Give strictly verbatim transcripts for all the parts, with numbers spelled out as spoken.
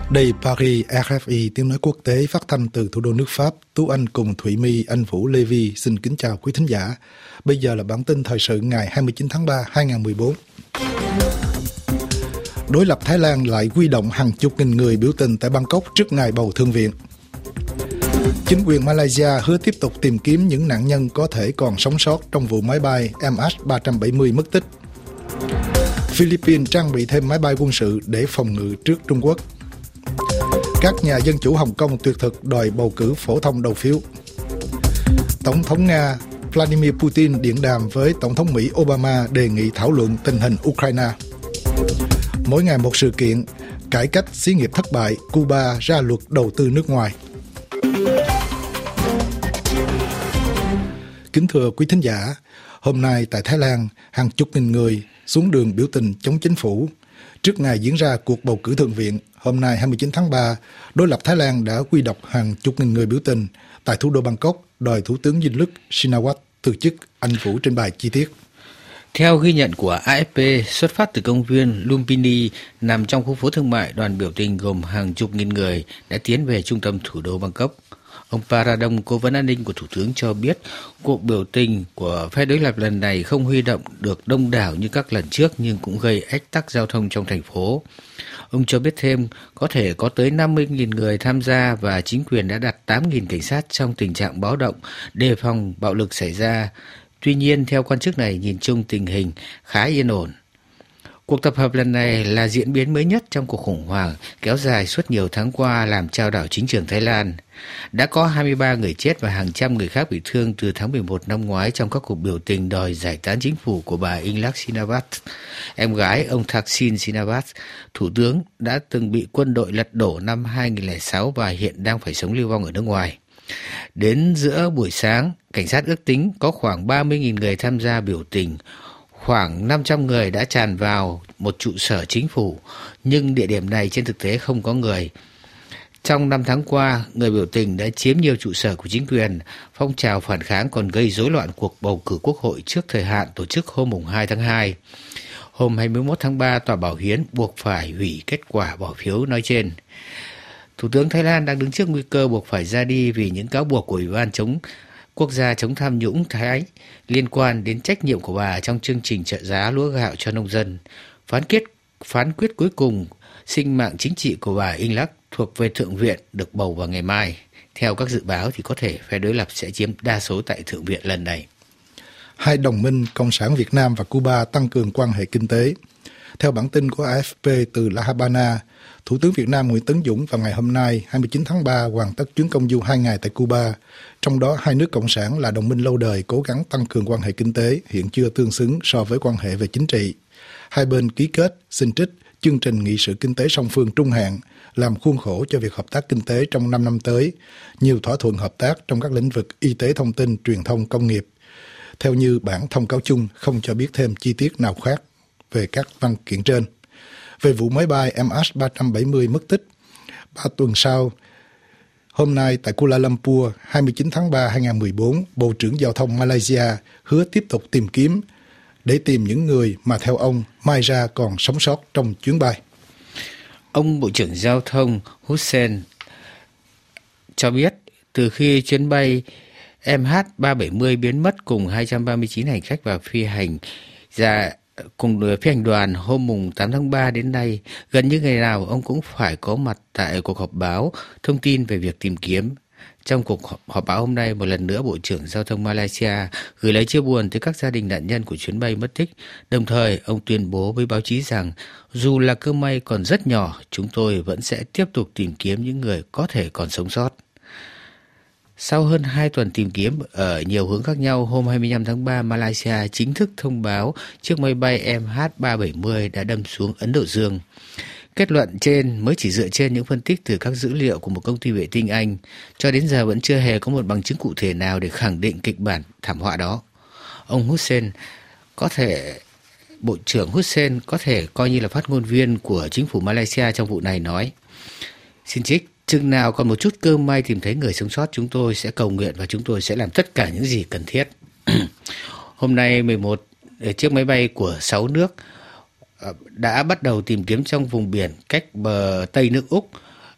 Đây Paris, rờ ép i tiếng nói quốc tế phát thanh từ thủ đô nước Pháp. Tú Anh cùng Thụy My, Anh Vũ, Lê Vi xin kính chào quý thính giả. Bây giờ là bản tin thời sự ngày hai mươi chín tháng ba hai nghìn không trăm mười bốn. Đối lập Thái Lan lại huy động hàng chục nghìn người biểu tình tại Bangkok trước ngày bầu Thượng viện. Chính quyền Malaysia hứa tiếp tục tìm kiếm những nạn nhân có thể còn sống sót trong vụ máy bay M H ba trăm bảy mươi mất tích. Philippines trang bị thêm máy bay quân sự để phòng ngự trước Trung Quốc. Các nhà dân chủ Hồng Kông tuyệt thực đòi bầu cử phổ thông đầu phiếu. Tổng thống Nga Vladimir Putin điện đàm với Tổng thống Mỹ Obama đề nghị thảo luận tình hình Ukraine. Mỗi ngày một sự kiện, cải cách xí nghiệp thất bại, Cuba ra luật đầu tư nước ngoài. Kính thưa quý thính giả, hôm nay tại Thái Lan, hàng chục nghìn người xuống đường biểu tình chống chính phủ. Trước ngày diễn ra cuộc bầu cử thượng viện, hôm nay hai mươi chín tháng ba, đối lập Thái Lan đã huy động hàng chục nghìn người biểu tình tại thủ đô Bangkok đòi Thủ tướng Dinh Luc Shinawatra từ chức. Anh Vũ trình bày chi tiết. Theo ghi nhận của A F P, xuất phát từ công viên Lumpini nằm trong khu phố thương mại, đoàn biểu tình gồm hàng chục nghìn người đã tiến về trung tâm thủ đô Bangkok. Ông Paradong, cố vấn an ninh của Thủ tướng cho biết cuộc biểu tình của phe đối lập lần này không huy động được đông đảo như các lần trước nhưng cũng gây ách tắc giao thông trong thành phố. Ông cho biết thêm có thể có tới năm mươi nghìn người tham gia và chính quyền đã đặt tám nghìn cảnh sát trong tình trạng báo động đề phòng bạo lực xảy ra. Tuy nhiên, theo quan chức này, nhìn chung tình hình khá yên ổn. Cuộc tập hợp lần này là diễn biến mới nhất trong cuộc khủng hoảng kéo dài suốt nhiều tháng qua làm chao đảo chính trường Thái Lan. Đã có hai mươi ba người chết và hàng trăm người khác bị thương từ tháng mười một năm ngoái trong các cuộc biểu tình đòi giải tán chính phủ của bà Yingluck Shinawatra, em gái ông Thaksin Shinawatra. Thủ tướng đã từng bị quân đội lật đổ năm hai nghìn không trăm lẻ sáu và hiện đang phải sống lưu vong ở nước ngoài. Đến giữa buổi sáng, cảnh sát ước tính có khoảng ba mươi nghìn người tham gia biểu tình. Khoảng năm trăm người đã tràn vào một trụ sở chính phủ, nhưng địa điểm này trên thực tế không có người. Trong năm tháng qua, người biểu tình đã chiếm nhiều trụ sở của chính quyền. Phong trào phản kháng còn gây rối loạn cuộc bầu cử quốc hội trước thời hạn tổ chức hôm hai tháng hai. Hôm hai mươi mốt tháng ba, Tòa Bảo hiến buộc phải hủy kết quả bỏ phiếu nói trên. Thủ tướng Thái Lan đang đứng trước nguy cơ buộc phải ra đi vì những cáo buộc của Ủy ban chống quốc gia chống tham nhũng Thái liên quan đến trách nhiệm của bà trong chương trình trợ giá lúa gạo cho nông dân. Phán quyết phán quyết cuối cùng sinh mạng chính trị của bà Yingluck thuộc về Thượng viện được bầu vào ngày mai. Theo các dự báo thì có thể phe đối lập sẽ chiếm đa số tại Thượng viện lần này. Hai đồng minh Cộng sản Việt Nam và Cuba tăng cường quan hệ kinh tế. Theo bản tin của A F P từ La Habana, Thủ tướng Việt Nam Nguyễn Tấn Dũng vào ngày hôm nay hai mươi chín tháng ba hoàn tất chuyến công du hai ngày tại Cuba. Trong đó, hai nước Cộng sản là đồng minh lâu đời cố gắng tăng cường quan hệ kinh tế, hiện chưa tương xứng so với quan hệ về chính trị. Hai bên ký kết, xin trích chương trình nghị sự kinh tế song phương trung hạn, làm khuôn khổ cho việc hợp tác kinh tế trong năm năm tới, nhiều thỏa thuận hợp tác trong các lĩnh vực y tế, thông tin, truyền thông, công nghiệp. Theo như bản thông cáo chung không cho biết thêm chi tiết nào khác về các văn kiện trên. Về vụ máy bay M H ba trăm bảy mươi mất tích, ba tuần sau, hôm nay tại Kuala Lumpur, hai mươi chín tháng ba hai nghìn không trăm mười bốn, Bộ trưởng Giao thông Malaysia hứa tiếp tục tìm kiếm để tìm những người mà theo ông mai ra còn sống sót trong chuyến bay. Ông Bộ trưởng Giao thông Hussein cho biết từ khi chuyến bay M H ba trăm bảy mươi biến mất cùng hai trăm ba mươi chín hành khách và phi hành ra cùng phi hành đoàn hôm tám tháng ba đến nay, gần như ngày nào ông cũng phải có mặt tại cuộc họp báo thông tin về việc tìm kiếm. Trong cuộc họp báo hôm nay, một lần nữa Bộ trưởng Giao thông Malaysia gửi lời chia buồn tới các gia đình nạn nhân của chuyến bay mất tích. Đồng thời, ông tuyên bố với báo chí rằng dù là cơ may còn rất nhỏ, chúng tôi vẫn sẽ tiếp tục tìm kiếm những người có thể còn sống sót. Sau hơn hai tuần tìm kiếm ở nhiều hướng khác nhau, hôm hai mươi lăm tháng ba, Malaysia chính thức thông báo chiếc máy bay M H ba trăm bảy mươi đã đâm xuống Ấn Độ Dương. Kết luận trên mới chỉ dựa trên những phân tích từ các dữ liệu của một công ty vệ tinh Anh. Cho đến giờ vẫn chưa hề có một bằng chứng cụ thể nào để khẳng định kịch bản thảm họa đó. Ông Hussein có thể, Bộ trưởng Hussein có thể coi như là phát ngôn viên của chính phủ Malaysia trong vụ này nói: Xin trích, chừng nào còn một chút cơ may tìm thấy người sống sót, chúng tôi sẽ cầu nguyện và chúng tôi sẽ làm tất cả những gì cần thiết. Hôm nay mười một chiếc máy bay của sáu nước đã bắt đầu tìm kiếm trong vùng biển cách bờ Tây nước Úc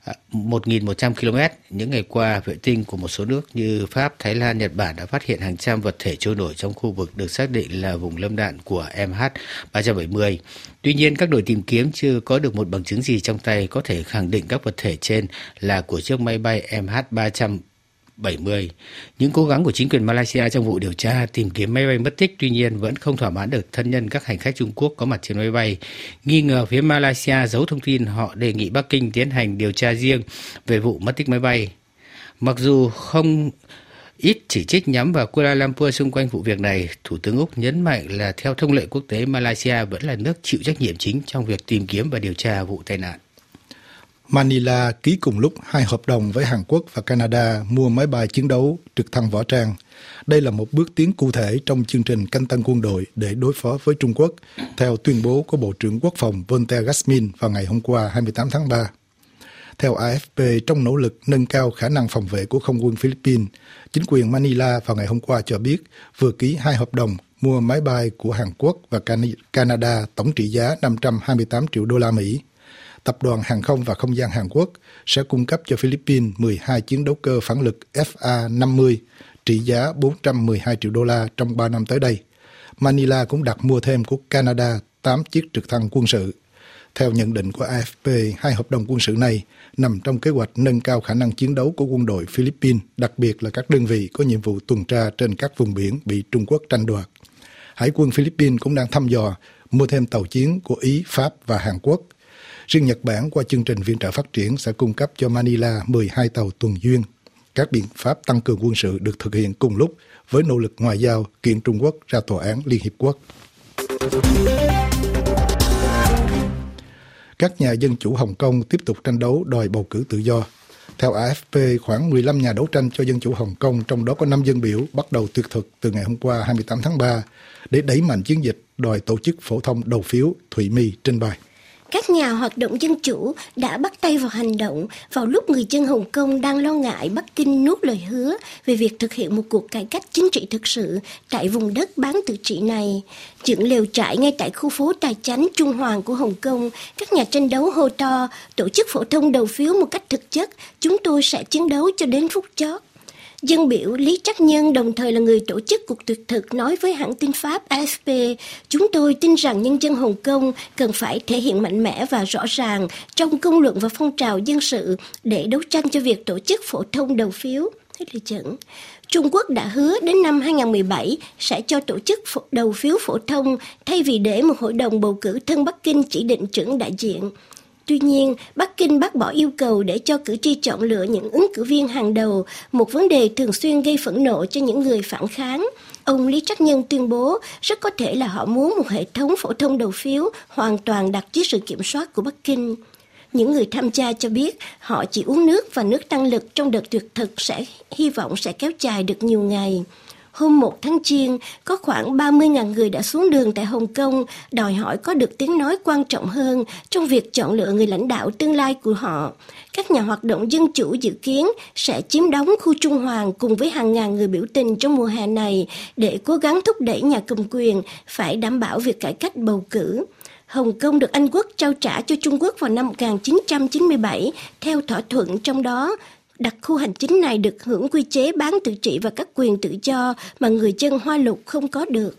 một nghìn một trăm ki lô mét. Những ngày qua, vệ tinh của một số nước như Pháp, Thái Lan, Nhật Bản đã phát hiện hàng trăm vật thể trôi nổi trong khu vực được xác định là vùng lâm đạn của em hát ba bảy không. Tuy nhiên, các đội tìm kiếm chưa có được một bằng chứng gì trong tay có thể khẳng định các vật thể trên là của chiếc máy bay em hát ba bảy không. Những cố gắng của chính quyền Malaysia trong vụ điều tra tìm kiếm máy bay mất tích tuy nhiên vẫn không thỏa mãn được thân nhân các hành khách Trung Quốc có mặt trên máy bay. Nghi ngờ phía Malaysia giấu thông tin, họ đề nghị Bắc Kinh tiến hành điều tra riêng về vụ mất tích máy bay. Mặc dù không ít chỉ trích nhắm vào Kuala Lumpur xung quanh vụ việc này, Thủ tướng Úc nhấn mạnh là theo thông lệ quốc tế, Malaysia vẫn là nước chịu trách nhiệm chính trong việc tìm kiếm và điều tra vụ tai nạn. Manila ký cùng lúc hai hợp đồng với Hàn Quốc và Canada mua máy bay chiến đấu trực thăng võ trang. Đây là một bước tiến cụ thể trong chương trình canh tăng quân đội để đối phó với Trung Quốc, theo tuyên bố của Bộ trưởng Quốc phòng Voltaire Gasmin vào ngày hôm qua hai mươi tám tháng ba. Theo a ép pê, trong nỗ lực nâng cao khả năng phòng vệ của không quân Philippines, chính quyền Manila vào ngày hôm qua cho biết vừa ký hai hợp đồng mua máy bay của Hàn Quốc và Canada tổng trị giá năm trăm hai mươi tám triệu đô la Mỹ. Tập đoàn Hàng không và Không gian Hàn Quốc sẽ cung cấp cho Philippines mười hai chiến đấu cơ phản lực F A năm mươi trị giá bốn trăm mười hai triệu đô la trong ba năm tới đây. Manila cũng đặt mua thêm của Canada tám chiếc trực thăng quân sự. Theo nhận định của a ép pê, hai hợp đồng quân sự này nằm trong kế hoạch nâng cao khả năng chiến đấu của quân đội Philippines, đặc biệt là các đơn vị có nhiệm vụ tuần tra trên các vùng biển bị Trung Quốc tranh đoạt. Hải quân Philippines cũng đang thăm dò mua thêm tàu chiến của Ý, Pháp và Hàn Quốc. Riêng Nhật Bản qua chương trình viện trợ phát triển sẽ cung cấp cho Manila mười hai tàu tuần duyên. Các biện pháp tăng cường quân sự được thực hiện cùng lúc với nỗ lực ngoại giao kiện Trung Quốc ra tòa án Liên Hiệp Quốc. Các nhà dân chủ Hồng Kông tiếp tục tranh đấu đòi bầu cử tự do. Theo a ép pê, khoảng mười lăm nhà đấu tranh cho dân chủ Hồng Kông, trong đó có năm dân biểu, bắt đầu tuyệt thực từ ngày hôm qua hai mươi tám tháng ba để đẩy mạnh chiến dịch đòi tổ chức phổ thông đầu phiếu. Thụy My trình bày. Các nhà hoạt động dân chủ đã bắt tay vào hành động vào lúc người dân Hồng Kông đang lo ngại Bắc Kinh nuốt lời hứa về việc thực hiện một cuộc cải cách chính trị thực sự tại vùng đất bán tự trị này. Dựng lều trại ngay tại khu phố Tài Chánh Trung Hoàng của Hồng Kông, các nhà tranh đấu hô to tổ chức phổ thông đầu phiếu một cách thực chất, chúng tôi sẽ chiến đấu cho đến phút chót. Dân biểu Lý Trắc Nhân, đồng thời là người tổ chức cuộc tuyệt thực, nói với hãng tin Pháp a ép pê, chúng tôi tin rằng nhân dân Hồng Kông cần phải thể hiện mạnh mẽ và rõ ràng trong công luận và phong trào dân sự để đấu tranh cho việc tổ chức phổ thông đầu phiếu. Hết lời dẫn. Trung Quốc đã hứa đến năm hai không một bảy sẽ cho tổ chức đầu phiếu phổ thông thay vì để một hội đồng bầu cử thân Bắc Kinh chỉ định trưởng đại diện. Tuy nhiên, Bắc Kinh bác bỏ yêu cầu để cho cử tri chọn lựa những ứng cử viên hàng đầu, một vấn đề thường xuyên gây phẫn nộ cho những người phản kháng. Ông Lý Trắc Nhân tuyên bố rất có thể là họ muốn một hệ thống phổ thông đầu phiếu hoàn toàn đặt dưới sự kiểm soát của Bắc Kinh. Những người tham gia cho biết họ chỉ uống nước và nước tăng lực trong đợt tuyệt thực sẽ hy vọng sẽ kéo dài được nhiều ngày. Hôm một tháng Giêng, có khoảng ba mươi nghìn người đã xuống đường tại Hồng Kông đòi hỏi có được tiếng nói quan trọng hơn trong việc chọn lựa người lãnh đạo tương lai của họ. Các nhà hoạt động dân chủ dự kiến sẽ chiếm đóng khu Trung Hoàng cùng với hàng ngàn người biểu tình trong mùa hè này để cố gắng thúc đẩy nhà cầm quyền phải đảm bảo việc cải cách bầu cử. Hồng Kông được Anh Quốc trao trả cho Trung Quốc vào năm một nghìn chín trăm chín mươi bảy theo thỏa thuận, trong đó đặc khu hành chính này được hưởng quy chế bán tự trị và các quyền tự do mà người dân Hoa Lục không có được.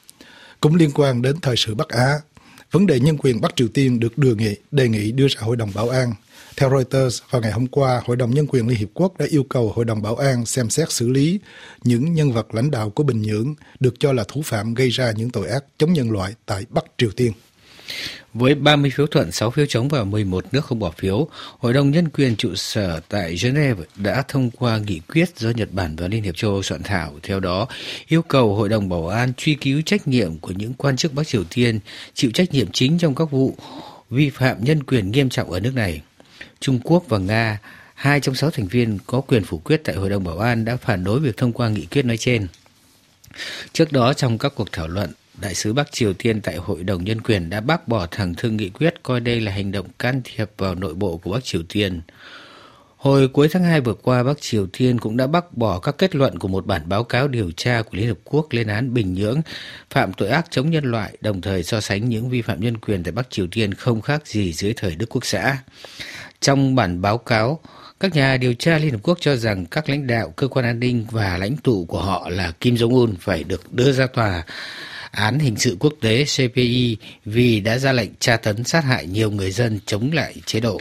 Cũng liên quan đến thời sự Bắc Á, vấn đề nhân quyền Bắc Triều Tiên được đề nghị, đề nghị đưa ra Hội đồng Bảo an. Theo Reuters, vào ngày hôm qua, Hội đồng Nhân quyền Liên Hiệp Quốc đã yêu cầu Hội đồng Bảo an xem xét xử lý những nhân vật lãnh đạo của Bình Nhưỡng được cho là thủ phạm gây ra những tội ác chống nhân loại tại Bắc Triều Tiên. Với ba mươi phiếu thuận, sáu phiếu chống và mười một nước không bỏ phiếu, Hội đồng Nhân quyền trụ sở tại Geneva đã thông qua nghị quyết do Nhật Bản và Liên hiệp châu Âu soạn thảo. Theo đó, yêu cầu Hội đồng Bảo an truy cứu trách nhiệm của những quan chức Bắc Triều Tiên chịu trách nhiệm chính trong các vụ vi phạm nhân quyền nghiêm trọng ở nước này. Trung Quốc và Nga, hai trong sáu thành viên có quyền phủ quyết tại Hội đồng Bảo an, đã phản đối việc thông qua nghị quyết nói trên. Trước đó, trong các cuộc thảo luận, Đại sứ Bắc Triều Tiên tại Hội đồng Nhân quyền đã bác bỏ thẳng thừng nghị quyết, coi đây là hành động can thiệp vào nội bộ của Bắc Triều Tiên. Hồi cuối tháng hai vừa qua, Bắc Triều Tiên cũng đã bác bỏ các kết luận của một bản báo cáo điều tra của Liên Hợp Quốc lên án Bình Nhưỡng phạm tội ác chống nhân loại, đồng thời so sánh những vi phạm nhân quyền tại Bắc Triều Tiên không khác gì dưới thời Đức Quốc xã. Trong bản báo cáo, các nhà điều tra Liên Hợp Quốc cho rằng các lãnh đạo cơ quan an ninh và lãnh tụ của họ là Kim Jong-un phải được đưa ra tòa án hình sự quốc tế C P I vì đã ra lệnh tra tấn sát hại nhiều người dân chống lại chế độ.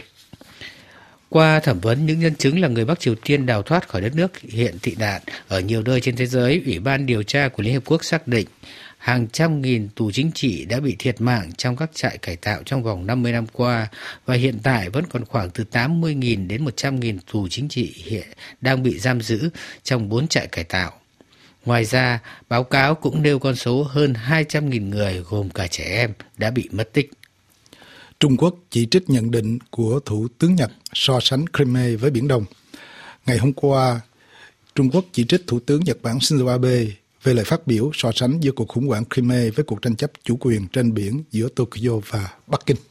Qua thẩm vấn những nhân chứng là người Bắc Triều Tiên đào thoát khỏi đất nước hiện tị nạn ở nhiều nơi trên thế giới, Ủy ban điều tra của Liên Hợp Quốc xác định hàng trăm nghìn tù chính trị đã bị thiệt mạng trong các trại cải tạo trong vòng năm mươi năm qua và hiện tại vẫn còn khoảng từ tám mươi nghìn đến một trăm nghìn tù chính trị hiện đang bị giam giữ trong bốn trại cải tạo. Ngoài ra, báo cáo cũng nêu con số hơn hai trăm nghìn người gồm cả trẻ em đã bị mất tích. Trung Quốc chỉ trích nhận định của Thủ tướng Nhật so sánh Crimea với Biển Đông. Ngày hôm qua, Trung Quốc chỉ trích Thủ tướng Nhật Bản Shinzo Abe về lời phát biểu so sánh giữa cuộc khủng hoảng Crimea với cuộc tranh chấp chủ quyền trên biển giữa Tokyo và Bắc Kinh.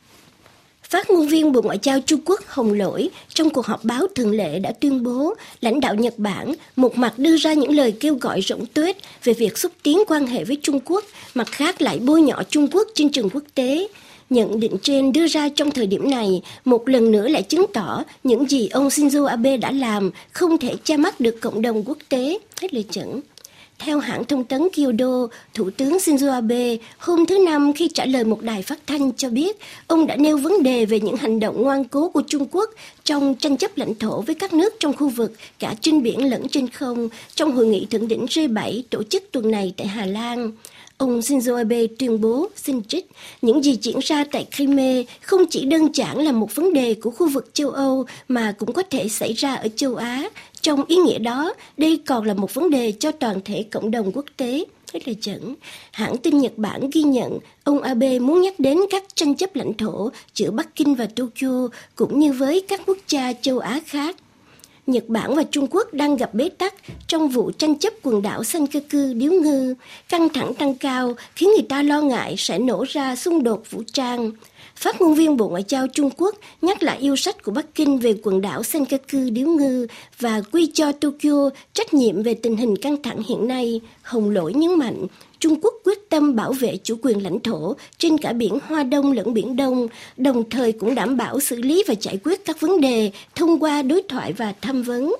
Phát ngôn viên Bộ Ngoại giao Trung Quốc Hồng Lỗi trong cuộc họp báo thường lệ đã tuyên bố lãnh đạo Nhật Bản một mặt đưa ra những lời kêu gọi rộng tuếch về việc xúc tiến quan hệ với Trung Quốc, mặt khác lại bôi nhọ Trung Quốc trên trường quốc tế. Nhận định trên đưa ra trong thời điểm này, một lần nữa lại chứng tỏ những gì ông Shinzo Abe đã làm không thể che mắt được cộng đồng quốc tế. Hết lời dẫn. Theo hãng thông tấn Kyodo, Thủ tướng Shinzo Abe hôm thứ Năm khi trả lời một đài phát thanh cho biết ông đã nêu vấn đề về những hành động ngoan cố của Trung Quốc trong tranh chấp lãnh thổ với các nước trong khu vực, cả trên biển lẫn trên không, trong hội nghị thượng đỉnh G bảy tổ chức tuần này tại Hà Lan. Ông Shinzo Abe tuyên bố, xin trích, những gì diễn ra tại Crimea không chỉ đơn giản là một vấn đề của khu vực châu Âu mà cũng có thể xảy ra ở châu Á. Trong ý nghĩa đó, đây còn là một vấn đề cho toàn thể cộng đồng quốc tế. Thế là chuẩn. Hãng tin Nhật Bản ghi nhận ông Abe muốn nhắc đến các tranh chấp lãnh thổ giữa Bắc Kinh và Tokyo cũng như với các quốc gia châu Á khác. Nhật Bản và Trung Quốc đang gặp bế tắc trong vụ tranh chấp quần đảo Senkaku điếu ngư. Căng thẳng tăng cao khiến người ta lo ngại sẽ nổ ra xung đột vũ trang. Phát ngôn viên Bộ Ngoại giao Trung Quốc nhắc lại yêu sách của Bắc Kinh về quần đảo Senkaku điếu ngư và quy cho Tokyo trách nhiệm về tình hình căng thẳng hiện nay. Hồng Lỗi nhấn mạnh, Trung Quốc quyết tâm bảo vệ chủ quyền lãnh thổ trên cả biển Hoa Đông lẫn Biển Đông, đồng thời cũng đảm bảo xử lý và giải quyết các vấn đề thông qua đối thoại và tham vấn.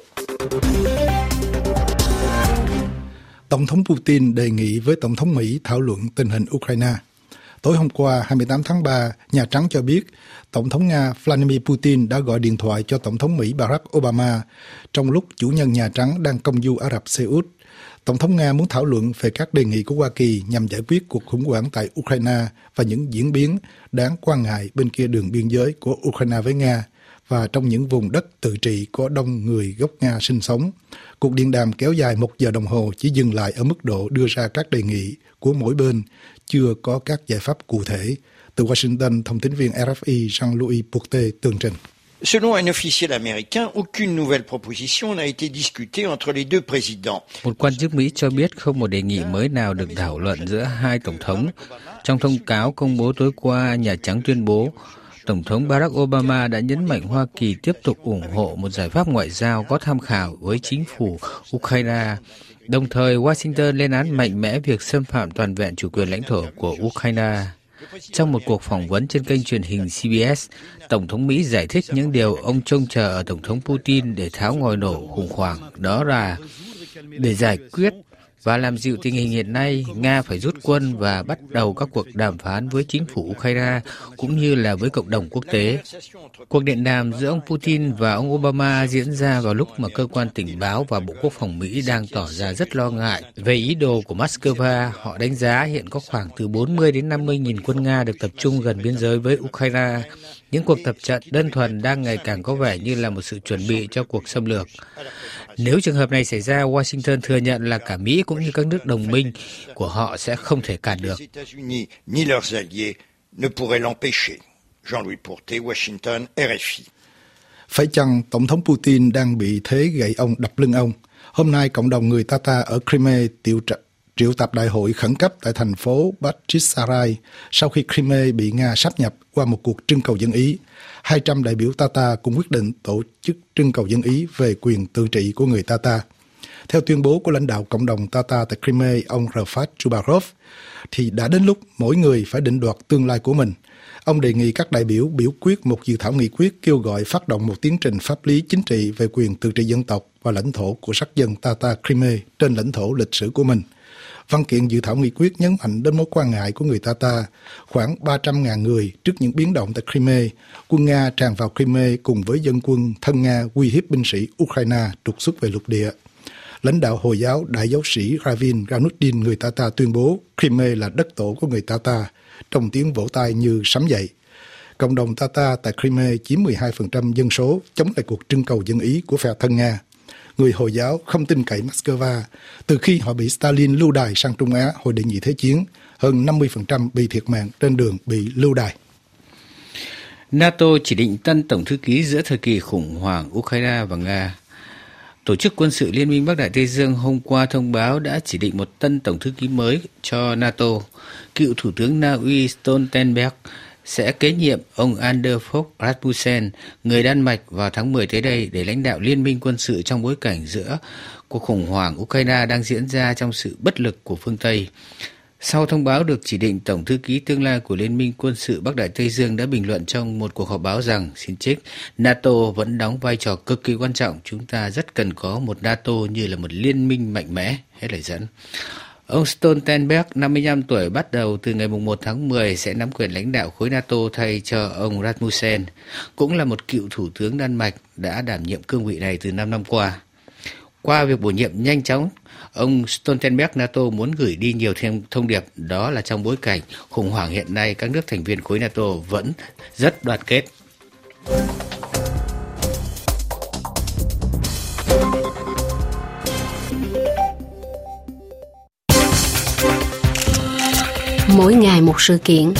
Tổng thống Putin đề nghị với Tổng thống Mỹ thảo luận tình hình Ukraine. Tối hôm qua, hai mươi tám tháng ba, Nhà Trắng cho biết Tổng thống Nga Vladimir Putin đã gọi điện thoại cho Tổng thống Mỹ Barack Obama trong lúc chủ nhân Nhà Trắng đang công du Ả Rập Xê Út. Tổng thống Nga muốn thảo luận về các đề nghị của Hoa Kỳ nhằm giải quyết cuộc khủng hoảng tại Ukraine và những diễn biến đáng quan ngại bên kia đường biên giới của Ukraine với Nga và trong những vùng đất tự trị có đông người gốc Nga sinh sống. Cuộc điện đàm kéo dài một giờ đồng hồ chỉ dừng lại ở mức độ đưa ra các đề nghị của mỗi bên, chưa có các giải pháp cụ thể. Từ Washington, thông tín viên R F I Jean-Louis Bourtet tường trình. Selon un officiel américain, aucune nouvelle proposition n'a été discutée entre les deux présidents. Một quan chức Mỹ cho biết không một đề nghị mới nào được thảo luận giữa hai tổng thống. Trong thông cáo công bố tối qua, Nhà Trắng tuyên bố Tổng thống Barack Obama đã nhấn mạnh Hoa Kỳ tiếp tục ủng hộ một giải pháp ngoại giao có tham khảo với chính phủ Ukraine. Đồng thời, Washington lên án mạnh mẽ việc xâm phạm toàn vẹn chủ quyền lãnh thổ của Ukraine. Trong một cuộc phỏng vấn trên kênh truyền hình C B S, Tổng thống Mỹ giải thích những điều ông trông chờ ở Tổng thống Putin để tháo ngòi nổ khủng hoảng. Đó là để giải quyết và làm dịu tình hình hiện nay, Nga phải rút quân và bắt đầu các cuộc đàm phán với chính phủ Ukraine cũng như là với cộng đồng quốc tế. Cuộc điện đàm giữa ông Putin và ông Obama diễn ra vào lúc mà cơ quan tình báo và Bộ Quốc phòng Mỹ đang tỏ ra rất lo ngại về ý đồ của Moscow. Họ đánh giá hiện có khoảng từ bốn mươi đến năm mươi nghìn quân Nga được tập trung gần biên giới với Ukraine. Những cuộc tập trận đơn thuần đang ngày càng có vẻ như là một sự chuẩn bị cho cuộc xâm lược. Nếu trường hợp này xảy ra, Washington thừa nhận là cả Mỹ cũng như các nước đồng minh của họ sẽ không thể cản được. Jean-Louis Bourtet, Washington, R F I. Phải chăng Tổng thống Putin đang bị thế gậy ông đập lưng ông? Hôm nay, cộng đồng người Tatar ở Crimea triệu, triệu tập đại hội khẩn cấp tại thành phố Bakhchisarai sau khi Crimea bị Nga sáp nhập qua một cuộc trưng cầu dân ý. hai trăm đại biểu Tatar cũng quyết định tổ chức trưng cầu dân ý về quyền tự trị của người Tatar. Theo tuyên bố của lãnh đạo cộng đồng Tatar tại Crimea, ông Rafat Chubarov, thì đã đến lúc mỗi người phải định đoạt tương lai của mình. Ông đề nghị các đại biểu biểu quyết một dự thảo nghị quyết kêu gọi phát động một tiến trình pháp lý chính trị về quyền tự trị dân tộc và lãnh thổ của sắc dân Tatar Crimea trên lãnh thổ lịch sử của mình. Văn kiện dự thảo nghị quyết nhấn mạnh đến mối quan ngại của người Tatar. Khoảng ba trăm nghìn người trước những biến động tại Crimea, quân Nga tràn vào Crimea cùng với dân quân thân Nga uy hiếp binh sĩ Ukraine trục xuất về lục địa. Lãnh đạo Hồi giáo Đại giáo sĩ Ravin Ganuddin người Tatar tuyên bố Crimea là đất tổ của người Tatar, trong tiếng vỗ tay như sấm dậy. Cộng đồng Tatar tại Crimea chiếm mười hai phần trăm dân số, chống lại cuộc trưng cầu dân ý của phe thân Nga. Người Hồi giáo không tin cậy Moscow. Từ khi họ bị Stalin lưu đày sang Trung Á hồi đệ nhị thế chiến, hơn năm mươi phần trăm bị thiệt mạng trên đường bị lưu đày. NATO chỉ định tân tổng thư ký giữa thời kỳ khủng hoảng Ukraine và Nga. Tổ chức quân sự Liên minh Bắc Đại Tây Dương hôm qua thông báo đã chỉ định một tân tổng thư ký mới cho NATO. Cựu Thủ tướng Na Uy Stoltenberg sẽ kế nhiệm ông Anders Fogh Rasmussen, người Đan Mạch, vào tháng mười tới đây để lãnh đạo liên minh quân sự trong bối cảnh giữa cuộc khủng hoảng Ukraine đang diễn ra trong sự bất lực của phương Tây. Sau thông báo được chỉ định, Tổng thư ký tương lai của Liên minh quân sự Bắc Đại Tây Dương đã bình luận trong một cuộc họp báo rằng, xin trích, NATO vẫn đóng vai trò cực kỳ quan trọng. Chúng ta rất cần có một NATO như là một liên minh mạnh mẽ. Hết lời dẫn. Ông Stoltenberg, năm mươi lăm tuổi, bắt đầu từ ngày một tháng mười sẽ nắm quyền lãnh đạo khối NATO thay cho ông Rasmussen, cũng là một cựu thủ tướng Đan Mạch đã đảm nhiệm cương vị này từ năm năm qua. Qua việc bổ nhiệm nhanh chóng, ông Stoltenberg NATO muốn gửi đi nhiều thêm thông điệp, đó là trong bối cảnh khủng hoảng hiện nay, các nước thành viên khối NATO vẫn rất đoàn kết. Mỗi ngày một sự kiện.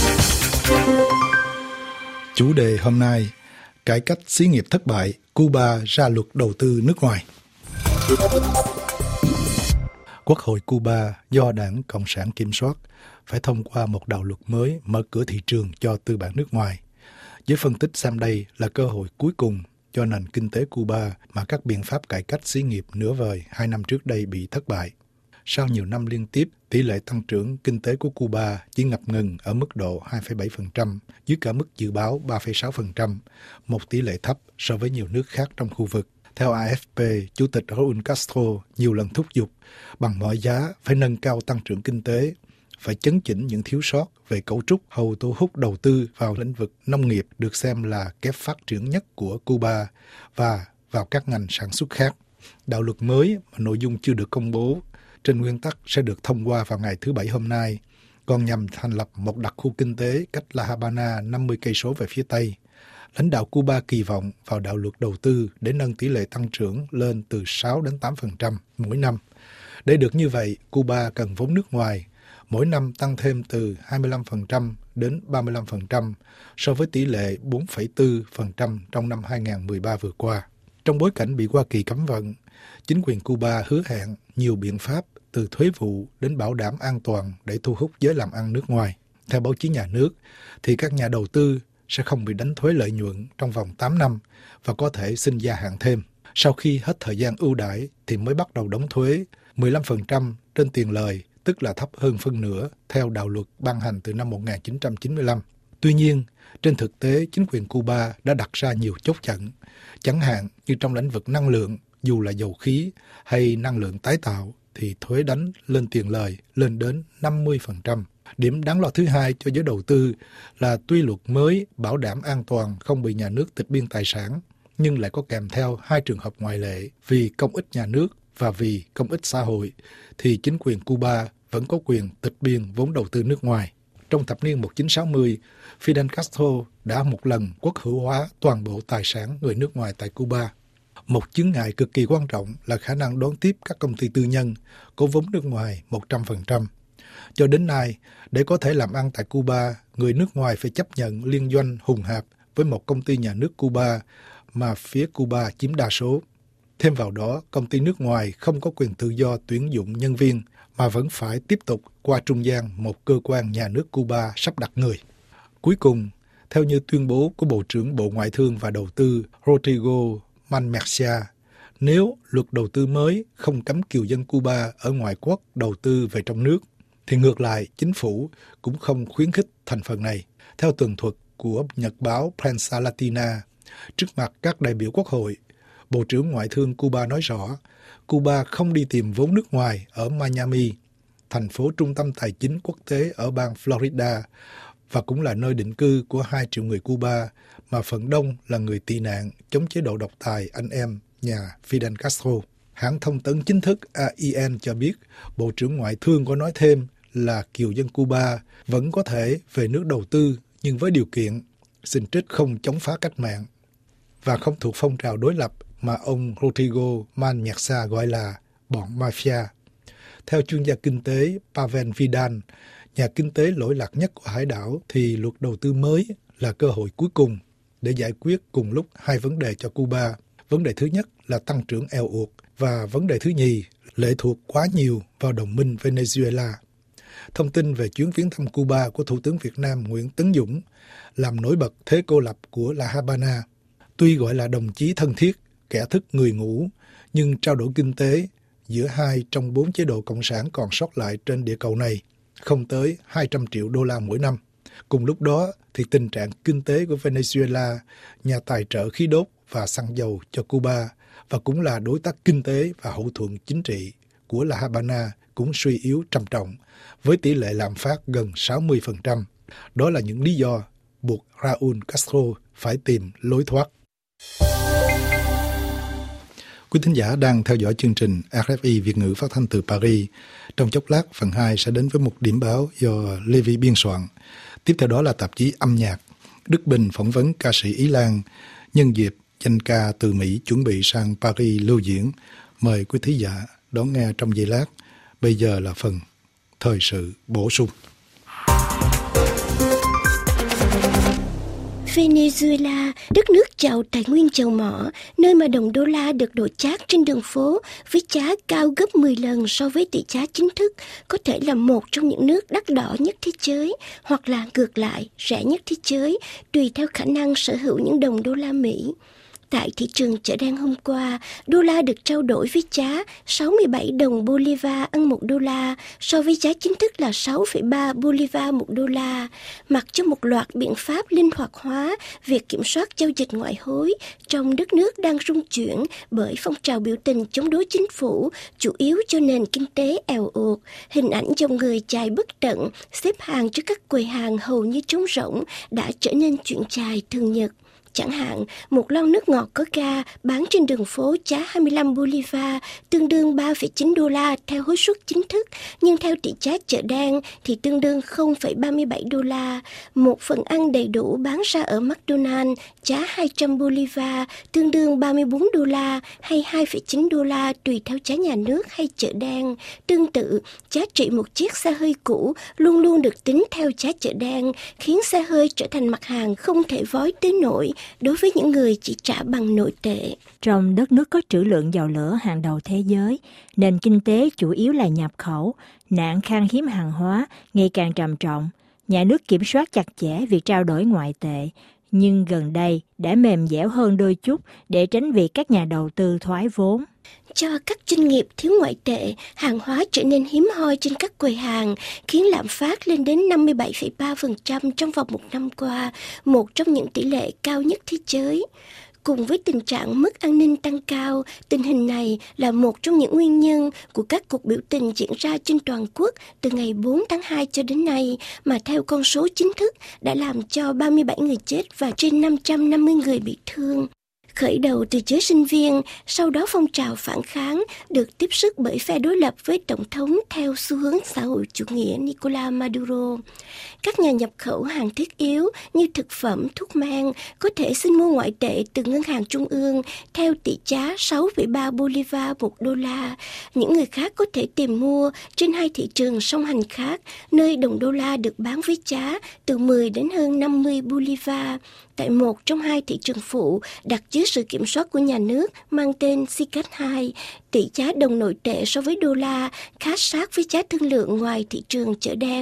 Chủ đề hôm nay: cải cách xí nghiệp thất bại, Cuba ra luật đầu tư nước ngoài. Quốc hội Cuba do Đảng Cộng sản kiểm soát phải thông qua một đạo luật mới mở cửa thị trường cho tư bản nước ngoài. Giới phân tích xem đây là cơ hội cuối cùng cho nền kinh tế Cuba mà các biện pháp cải cách xí nghiệp nửa vời hai năm trước đây bị thất bại. Sau nhiều năm liên tiếp, tỷ lệ tăng trưởng kinh tế của Cuba chỉ ngập ngừng ở mức độ hai phẩy bảy phần trăm, dưới cả mức dự báo ba phẩy sáu phần trăm, một tỷ lệ thấp so với nhiều nước khác trong khu vực. Theo a ép pê, Chủ tịch Raúl Castro nhiều lần thúc giục bằng mọi giá phải nâng cao tăng trưởng kinh tế, phải chấn chỉnh những thiếu sót về cấu trúc hầu thu hút đầu tư vào lĩnh vực nông nghiệp được xem là kép phát triển nhất của Cuba và vào các ngành sản xuất khác. Đạo luật mới mà nội dung chưa được công bố trên nguyên tắc sẽ được thông qua vào ngày thứ Bảy hôm nay, còn nhằm thành lập một đặc khu kinh tế cách La Habana năm mươi cây số về phía Tây. Lãnh đạo Cuba kỳ vọng vào đạo luật đầu tư để nâng tỷ lệ tăng trưởng lên từ sáu đến tám phần trăm mỗi năm. Để được như vậy, Cuba cần vốn nước ngoài, mỗi năm tăng thêm từ hai mươi lăm phần trăm đến ba mươi lăm phần trăm so với tỷ lệ bốn phẩy bốn phần trăm trong năm hai không một ba vừa qua. Trong bối cảnh bị Hoa Kỳ cấm vận, chính quyền Cuba hứa hẹn nhiều biện pháp từ thuế vụ đến bảo đảm an toàn để thu hút giới làm ăn nước ngoài. Theo báo chí nhà nước, thì các nhà đầu tư sẽ không bị đánh thuế lợi nhuận trong vòng tám năm và có thể xin gia hạn thêm. Sau khi hết thời gian ưu đãi thì mới bắt đầu đóng thuế mười lăm phần trăm trên tiền lời, tức là thấp hơn phân nửa theo đạo luật ban hành từ năm một nghìn chín trăm chín mươi lăm. Tuy nhiên, trên thực tế, chính quyền Cuba đã đặt ra nhiều chốt chặn, chẳng hạn như trong lĩnh vực năng lượng, dù là dầu khí hay năng lượng tái tạo, thì thuế đánh lên tiền lời lên đến năm mươi phần trăm. Điểm đáng lo thứ hai cho giới đầu tư là tuy luật mới bảo đảm an toàn không bị nhà nước tịch biên tài sản, nhưng lại có kèm theo hai trường hợp ngoại lệ vì công ích nhà nước và vì công ích xã hội, thì chính quyền Cuba vẫn có quyền tịch biên vốn đầu tư nước ngoài. Trong thập niên một nghìn chín trăm sáu mươi, Fidel Castro đã một lần quốc hữu hóa toàn bộ tài sản người nước ngoài tại Cuba. Một chướng ngại cực kỳ quan trọng là khả năng đón tiếp các công ty tư nhân có vốn nước ngoài một trăm phần trăm. Cho đến nay, để có thể làm ăn tại Cuba, người nước ngoài phải chấp nhận liên doanh hùng hạp với một công ty nhà nước Cuba mà phía Cuba chiếm đa số. Thêm vào đó, công ty nước ngoài không có quyền tự do tuyển dụng nhân viên mà vẫn phải tiếp tục qua trung gian một cơ quan nhà nước Cuba sắp đặt người. Cuối cùng, theo như tuyên bố của Bộ trưởng Bộ Ngoại thương và Đầu tư Rodrigo Manmercia, Nếu luật đầu tư mới không cấm kiều dân Cuba ở ngoại quốc đầu tư về trong nước, thì ngược lại, chính phủ cũng không khuyến khích thành phần này. Theo tường thuật của nhật báo Prensa Latina, trước mặt các đại biểu quốc hội, Bộ trưởng Ngoại thương Cuba nói rõ, Cuba không đi tìm vốn nước ngoài ở Miami, thành phố trung tâm tài chính quốc tế ở bang Florida, và cũng là nơi định cư của hai triệu người Cuba, mà phần đông là người tị nạn chống chế độ độc tài anh em nhà Fidel Castro. Hãng thông tấn chính thức A I N cho biết, Bộ trưởng Ngoại thương có nói thêm là kiều dân Cuba vẫn có thể về nước đầu tư, nhưng với điều kiện xin trích không chống phá cách mạng và không thuộc phong trào đối lập mà ông Rodrigo Manñasa gọi là bọn mafia. Theo chuyên gia kinh tế Pavel Vidal, nhà kinh tế lỗi lạc nhất của hải đảo, thì luật đầu tư mới là cơ hội cuối cùng để giải quyết cùng lúc hai vấn đề cho Cuba. Vấn đề thứ nhất là tăng trưởng eo uột, và vấn đề thứ nhì lệ thuộc quá nhiều vào đồng minh Venezuela. Thông tin về chuyến viếng thăm Cuba của Thủ tướng Việt Nam Nguyễn Tấn Dũng làm nổi bật thế cô lập của La Habana. Tuy gọi là đồng chí thân thiết, kẻ thức người ngủ, nhưng trao đổi kinh tế giữa hai trong bốn chế độ cộng sản còn sót lại trên địa cầu này không tới hai trăm triệu đô la mỗi năm. Cùng lúc đó thì tình trạng kinh tế của Venezuela, nhà tài trợ khí đốt và xăng dầu cho Cuba, và cũng là đối tác kinh tế và hậu thuẫn chính trị của La Habana, cũng suy yếu trầm trọng, với tỷ lệ lạm phát gần sáu mươi phần trăm. Đó là những lý do buộc Raúl Castro phải tìm lối thoát. Quý thính giả đang theo dõi chương trình R F I Việt ngữ phát thanh từ Paris. Trong chốc lát, phần hai sẽ đến với một điểm báo do Levi biên soạn. Tiếp theo đó là tạp chí âm nhạc. Đức Bình phỏng vấn ca sĩ Ý Lan nhân dịp danh ca từ Mỹ chuẩn bị sang Paris lưu diễn. Mời quý thính giả đón nghe trong giây lát. Bây giờ là phần thời sự bổ sung. Venezuela, đất nước giàu tài nguyên dầu mỏ, nơi mà đồng đô la được đổi chác trên đường phố với giá cao gấp mười lần so với tỷ giá chính thức, có thể là một trong những nước đắt đỏ nhất thế giới, hoặc là ngược lại, rẻ nhất thế giới, tùy theo khả năng sở hữu những đồng đô la Mỹ. Tại thị trường chợ đen hôm qua, đô la được trao đổi với giá sáu mươi bảy đồng Bolivar ăn một đô la, so với giá chính thức là sáu phẩy ba Bolivar một đô la. Mặc cho một loạt biện pháp linh hoạt hóa việc kiểm soát giao dịch ngoại hối trong đất nước đang rung chuyển bởi phong trào biểu tình chống đối chính phủ, chủ yếu cho nền kinh tế eo uột, hình ảnh dòng người chạy bất tận, xếp hàng trước các quầy hàng hầu như trống rỗng đã trở nên chuyện dài thường nhật. Chẳng hạn, một lon nước ngọt có ga bán trên đường phố giá hai mươi lăm Bolivar, tương đương ba phẩy chín đô la theo hối suất chính thức, nhưng theo tỷ giá chợ đen thì tương đương không phẩy ba mươi bảy đô la. Một phần ăn đầy đủ bán ra ở McDonald's giá hai trăm Bolivar, tương đương ba mươi bốn đô la hay hai phẩy chín đô la tùy theo giá nhà nước hay chợ đen. Tương tự, giá trị một chiếc xe hơi cũ luôn luôn được tính theo giá chợ đen, khiến xe hơi trở thành mặt hàng không thể vói tới nổi đối với những người chỉ trả bằng nội tệ. Trong đất nước có trữ lượng dầu lửa hàng đầu thế giới, nền kinh tế chủ yếu là nhập khẩu, nạn khan hiếm hàng hóa ngày càng trầm trọng. Nhà nước kiểm soát chặt chẽ việc trao đổi ngoại tệ, nhưng gần đây đã mềm dẻo hơn đôi chút để tránh việc các nhà đầu tư thoái vốn. Cho các doanh nghiệp thiếu ngoại tệ, hàng hóa trở nên hiếm hoi trên các quầy hàng, khiến lạm phát lên đến năm mươi bảy phẩy ba phần trăm trong vòng một năm qua, một trong những tỷ lệ cao nhất thế giới. Cùng với tình trạng mất an ninh tăng cao, tình hình này là một trong những nguyên nhân của các cuộc biểu tình diễn ra trên toàn quốc từ ngày bốn tháng hai cho đến nay, mà theo con số chính thức đã làm cho ba mươi bảy người chết và trên năm trăm năm mươi người bị thương. Khởi đầu từ giới sinh viên, sau đó phong trào phản kháng được tiếp sức bởi phe đối lập với Tổng thống theo xu hướng xã hội chủ nghĩa Nicolás Maduro. Các nhà nhập khẩu hàng thiết yếu như thực phẩm, thuốc men có thể xin mua ngoại tệ từ ngân hàng trung ương theo tỷ giá sáu phẩy ba Bolivar một đô la. Những người khác có thể tìm mua trên hai thị trường song hành khác, nơi đồng đô la được bán với giá từ mười đến hơn năm mươi Bolivar. Tại một trong hai thị trường phụ đặt dưới sự kiểm soát của nhà nước mang tên xê ca a tê hai, tỷ giá đồng nội tệ so với đô la khá sát với giá thương lượng ngoài thị trường chợ đen.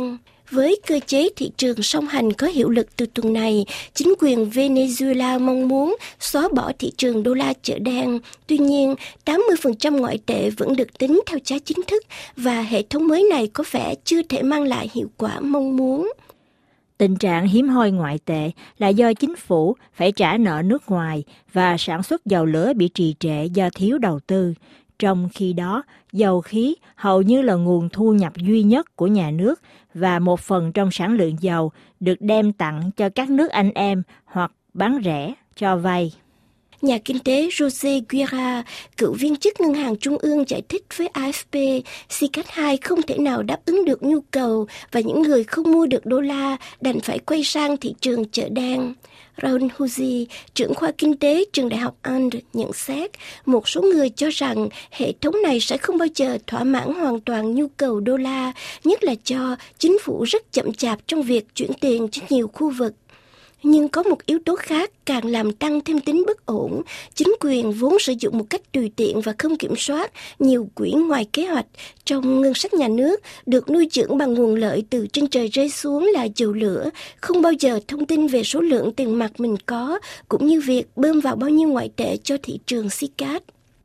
Với cơ chế thị trường song hành có hiệu lực từ tuần này, chính quyền Venezuela mong muốn xóa bỏ thị trường đô la chợ đen. Tuy nhiên, tám mươi phần trăm ngoại tệ vẫn được tính theo giá chính thức và hệ thống mới này có vẻ chưa thể mang lại hiệu quả mong muốn. Tình trạng hiếm hoi ngoại tệ là do chính phủ phải trả nợ nước ngoài và sản xuất dầu lửa bị trì trệ do thiếu đầu tư. Trong khi đó, dầu khí hầu như là nguồn thu nhập duy nhất của nhà nước và một phần trong sản lượng dầu được đem tặng cho các nước anh em hoặc bán rẻ, cho vay. Nhà kinh tế José Guerra, cựu viên chức Ngân hàng Trung ương giải thích với a ép pê, xê cát hai không thể nào đáp ứng được nhu cầu và những người không mua được đô la đành phải quay sang thị trường chợ đen. Raul Huzi, trưởng khoa kinh tế trường Đại học And, nhận xét một số người cho rằng hệ thống này sẽ không bao giờ thỏa mãn hoàn toàn nhu cầu đô la, nhất là cho chính phủ rất chậm chạp trong việc chuyển tiền cho nhiều khu vực. Nhưng có một yếu tố khác càng làm tăng thêm tính bất ổn. Chính quyền vốn sử dụng một cách tùy tiện và không kiểm soát nhiều quỹ ngoài kế hoạch trong ngân sách nhà nước được nuôi dưỡng bằng nguồn lợi từ trên trời rơi xuống là dầu lửa, không bao giờ thông tin về số lượng tiền mặt mình có, cũng như việc bơm vào bao nhiêu ngoại tệ cho thị trường xê cát.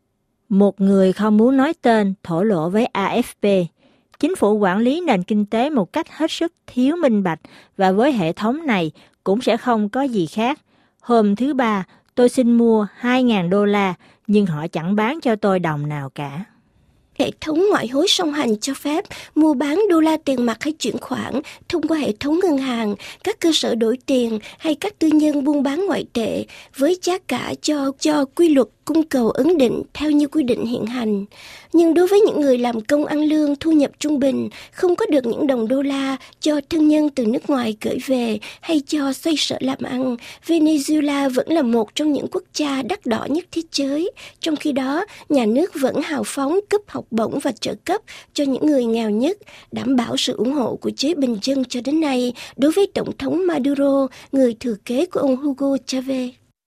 Một người không muốn nói tên thổ lộ với a ép pê. Chính phủ quản lý nền kinh tế một cách hết sức thiếu minh bạch và với hệ thống này cũng sẽ không có gì khác. Hôm thứ Ba, tôi xin mua hai nghìn đô la, nhưng họ chẳng bán cho tôi đồng nào cả. Hệ thống ngoại hối song hành cho phép mua bán đô la tiền mặt hay chuyển khoản thông qua hệ thống ngân hàng, các cơ sở đổi tiền hay các tư nhân buôn bán ngoại tệ với giá cả cho, cho quy luật cung cầu ấn định theo như quy định hiện hành. Nhưng đối với những người làm công ăn lương thu nhập trung bình, không có được những đồng đô la cho thân nhân từ nước ngoài gửi về hay cho xoay sở làm ăn, Venezuela vẫn là một trong những quốc gia đắt đỏ nhất thế giới. Trong khi đó, nhà nước vẫn hào phóng cấp học bổng và trợ cấp cho những người nghèo nhất, đảm bảo sự ủng hộ của giới bình dân cho đến nay đối với Tổng thống Maduro, người thừa kế của ông Hugo Chavez.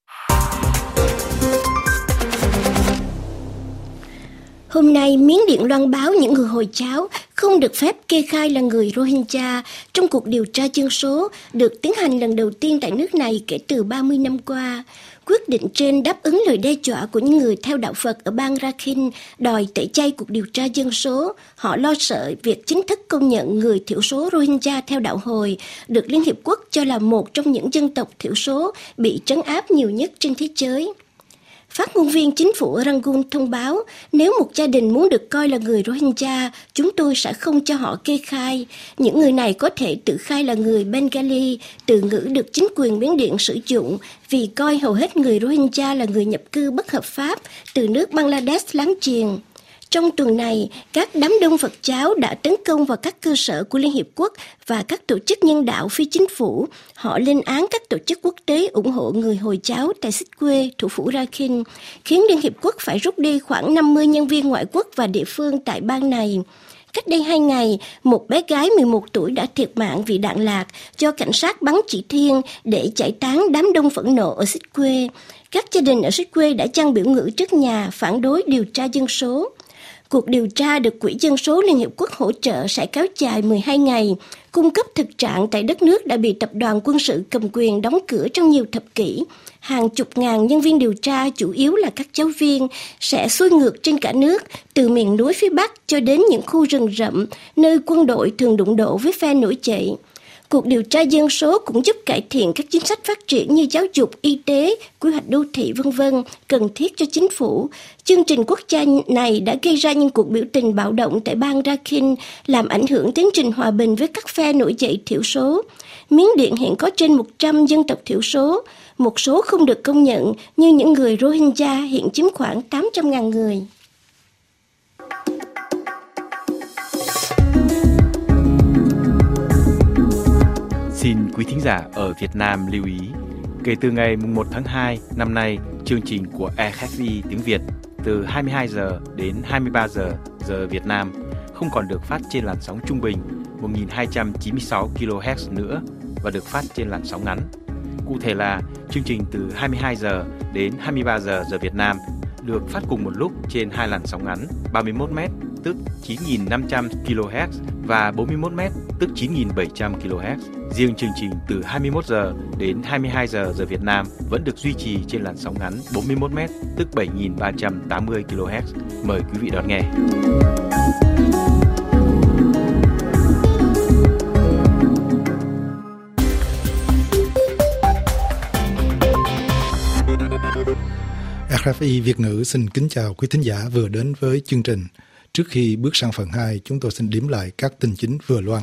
Hôm nay, Miến Điện loan báo những người Hồi giáo không được phép kê khai là người Rohingya trong cuộc điều tra dân số được tiến hành lần đầu tiên tại nước này kể từ ba mươi năm qua. Quyết định trên đáp ứng lời đe dọa của những người theo đạo Phật ở bang Rakhine đòi tẩy chay cuộc điều tra dân số. Họ lo sợ việc chính thức công nhận người thiểu số Rohingya theo đạo Hồi được Liên Hiệp Quốc cho là một trong những dân tộc thiểu số bị trấn áp nhiều nhất trên thế giới. Phát ngôn viên chính phủ Rangoon thông báo, nếu một gia đình muốn được coi là người Rohingya, chúng tôi sẽ không cho họ kê khai. Những người này có thể tự khai là người Bengali, từ ngữ được chính quyền Miến Điện sử dụng vì coi hầu hết người Rohingya là người nhập cư bất hợp pháp từ nước Bangladesh láng giềng. Trong tuần này, các đám đông Phật giáo đã tấn công vào các cơ sở của Liên Hiệp Quốc và các tổ chức nhân đạo phi chính phủ. Họ lên án các tổ chức quốc tế ủng hộ người Hồi giáo tại Xích Quê, thủ phủ Rakhine, khiến Liên Hiệp Quốc phải rút đi khoảng năm mươi nhân viên ngoại quốc và địa phương tại bang này. Cách đây hai ngày, một bé gái mười một tuổi đã thiệt mạng vì đạn lạc do cảnh sát bắn chỉ thiên để giải tán đám đông phẫn nộ ở Xích Quê. Các gia đình ở Xích Quê đã dang biểu ngữ trước nhà phản đối điều tra dân số. Cuộc điều tra được Quỹ Dân số Liên Hiệp Quốc hỗ trợ sẽ kéo dài mười hai ngày, cung cấp thực trạng tại đất nước đã bị tập đoàn quân sự cầm quyền đóng cửa trong nhiều thập kỷ. Hàng chục ngàn nhân viên điều tra, chủ yếu là các giáo viên, sẽ xuôi ngược trên cả nước, từ miền núi phía Bắc cho đến những khu rừng rậm, nơi quân đội thường đụng độ với phe nổi dậy. Cuộc điều tra dân số cũng giúp cải thiện các chính sách phát triển như giáo dục, y tế, quy hoạch đô thị vân vân cần thiết cho chính phủ. Chương trình quốc gia này đã gây ra những cuộc biểu tình bạo động tại bang Rakhine, làm ảnh hưởng tiến trình hòa bình với các phe nổi dậy thiểu số. Miến Điện hiện có trên một trăm dân tộc thiểu số, một số không được công nhận như những người Rohingya hiện chiếm khoảng tám trăm nghìn người. Xin quý thính giả ở Việt Nam lưu ý, kể từ ngày mùng một tháng hai năm nay, chương trình của rờ ép i tiếng Việt từ hai mươi hai giờ đến hai mươi ba giờ giờ Việt Nam không còn được phát trên làn sóng trung bình một nghìn hai trăm chín mươi sáu ki lô héc nữa và được phát trên làn sóng ngắn. Cụ thể là chương trình từ hai mươi hai giờ đến hai mươi ba giờ giờ Việt Nam được phát cùng một lúc trên hai làn sóng ngắn ba mươi mốt mét tức chín nghìn năm trăm ki lô héc và bốn mươi mốt mét tức chín nghìn bảy trăm ki lô héc. Riêng chương trình từ hai mươi mốt giờ đến hai mươi hai giờ giờ Việt Nam vẫn được duy trì trên làn sóng ngắn bốn mươi mốt mét tức bảy nghìn ba trăm tám mươi ki lô héc. Mời quý vị đón nghe. rờ ép i Việt ngữ xin kính chào quý thính giả vừa đến với chương trình. Trước khi bước sang phần hai, chúng tôi xin điểm lại các tin chính vừa loan.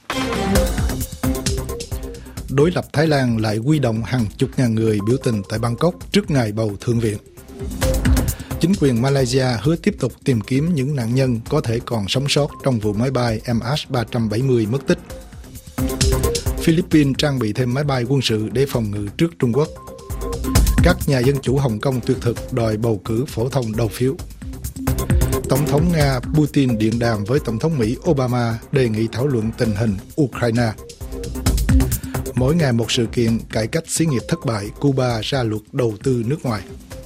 Đối lập Thái Lan lại huy động hàng chục ngàn người biểu tình tại Bangkok trước ngày bầu Thượng viện. Chính quyền Malaysia hứa tiếp tục tìm kiếm những nạn nhân có thể còn sống sót trong vụ máy bay M H ba trăm bảy mươi mất tích. Philippines trang bị thêm máy bay quân sự để phòng ngự trước Trung Quốc. Các nhà dân chủ Hồng Kông tuyệt thực đòi bầu cử phổ thông đầu phiếu. Tổng thống Nga Putin điện đàm với Tổng thống Mỹ Obama đề nghị thảo luận tình hình Ukraine. Mỗi ngày một sự kiện cải cách xí nghiệp thất bại, Cuba ra luật đầu tư nước ngoài.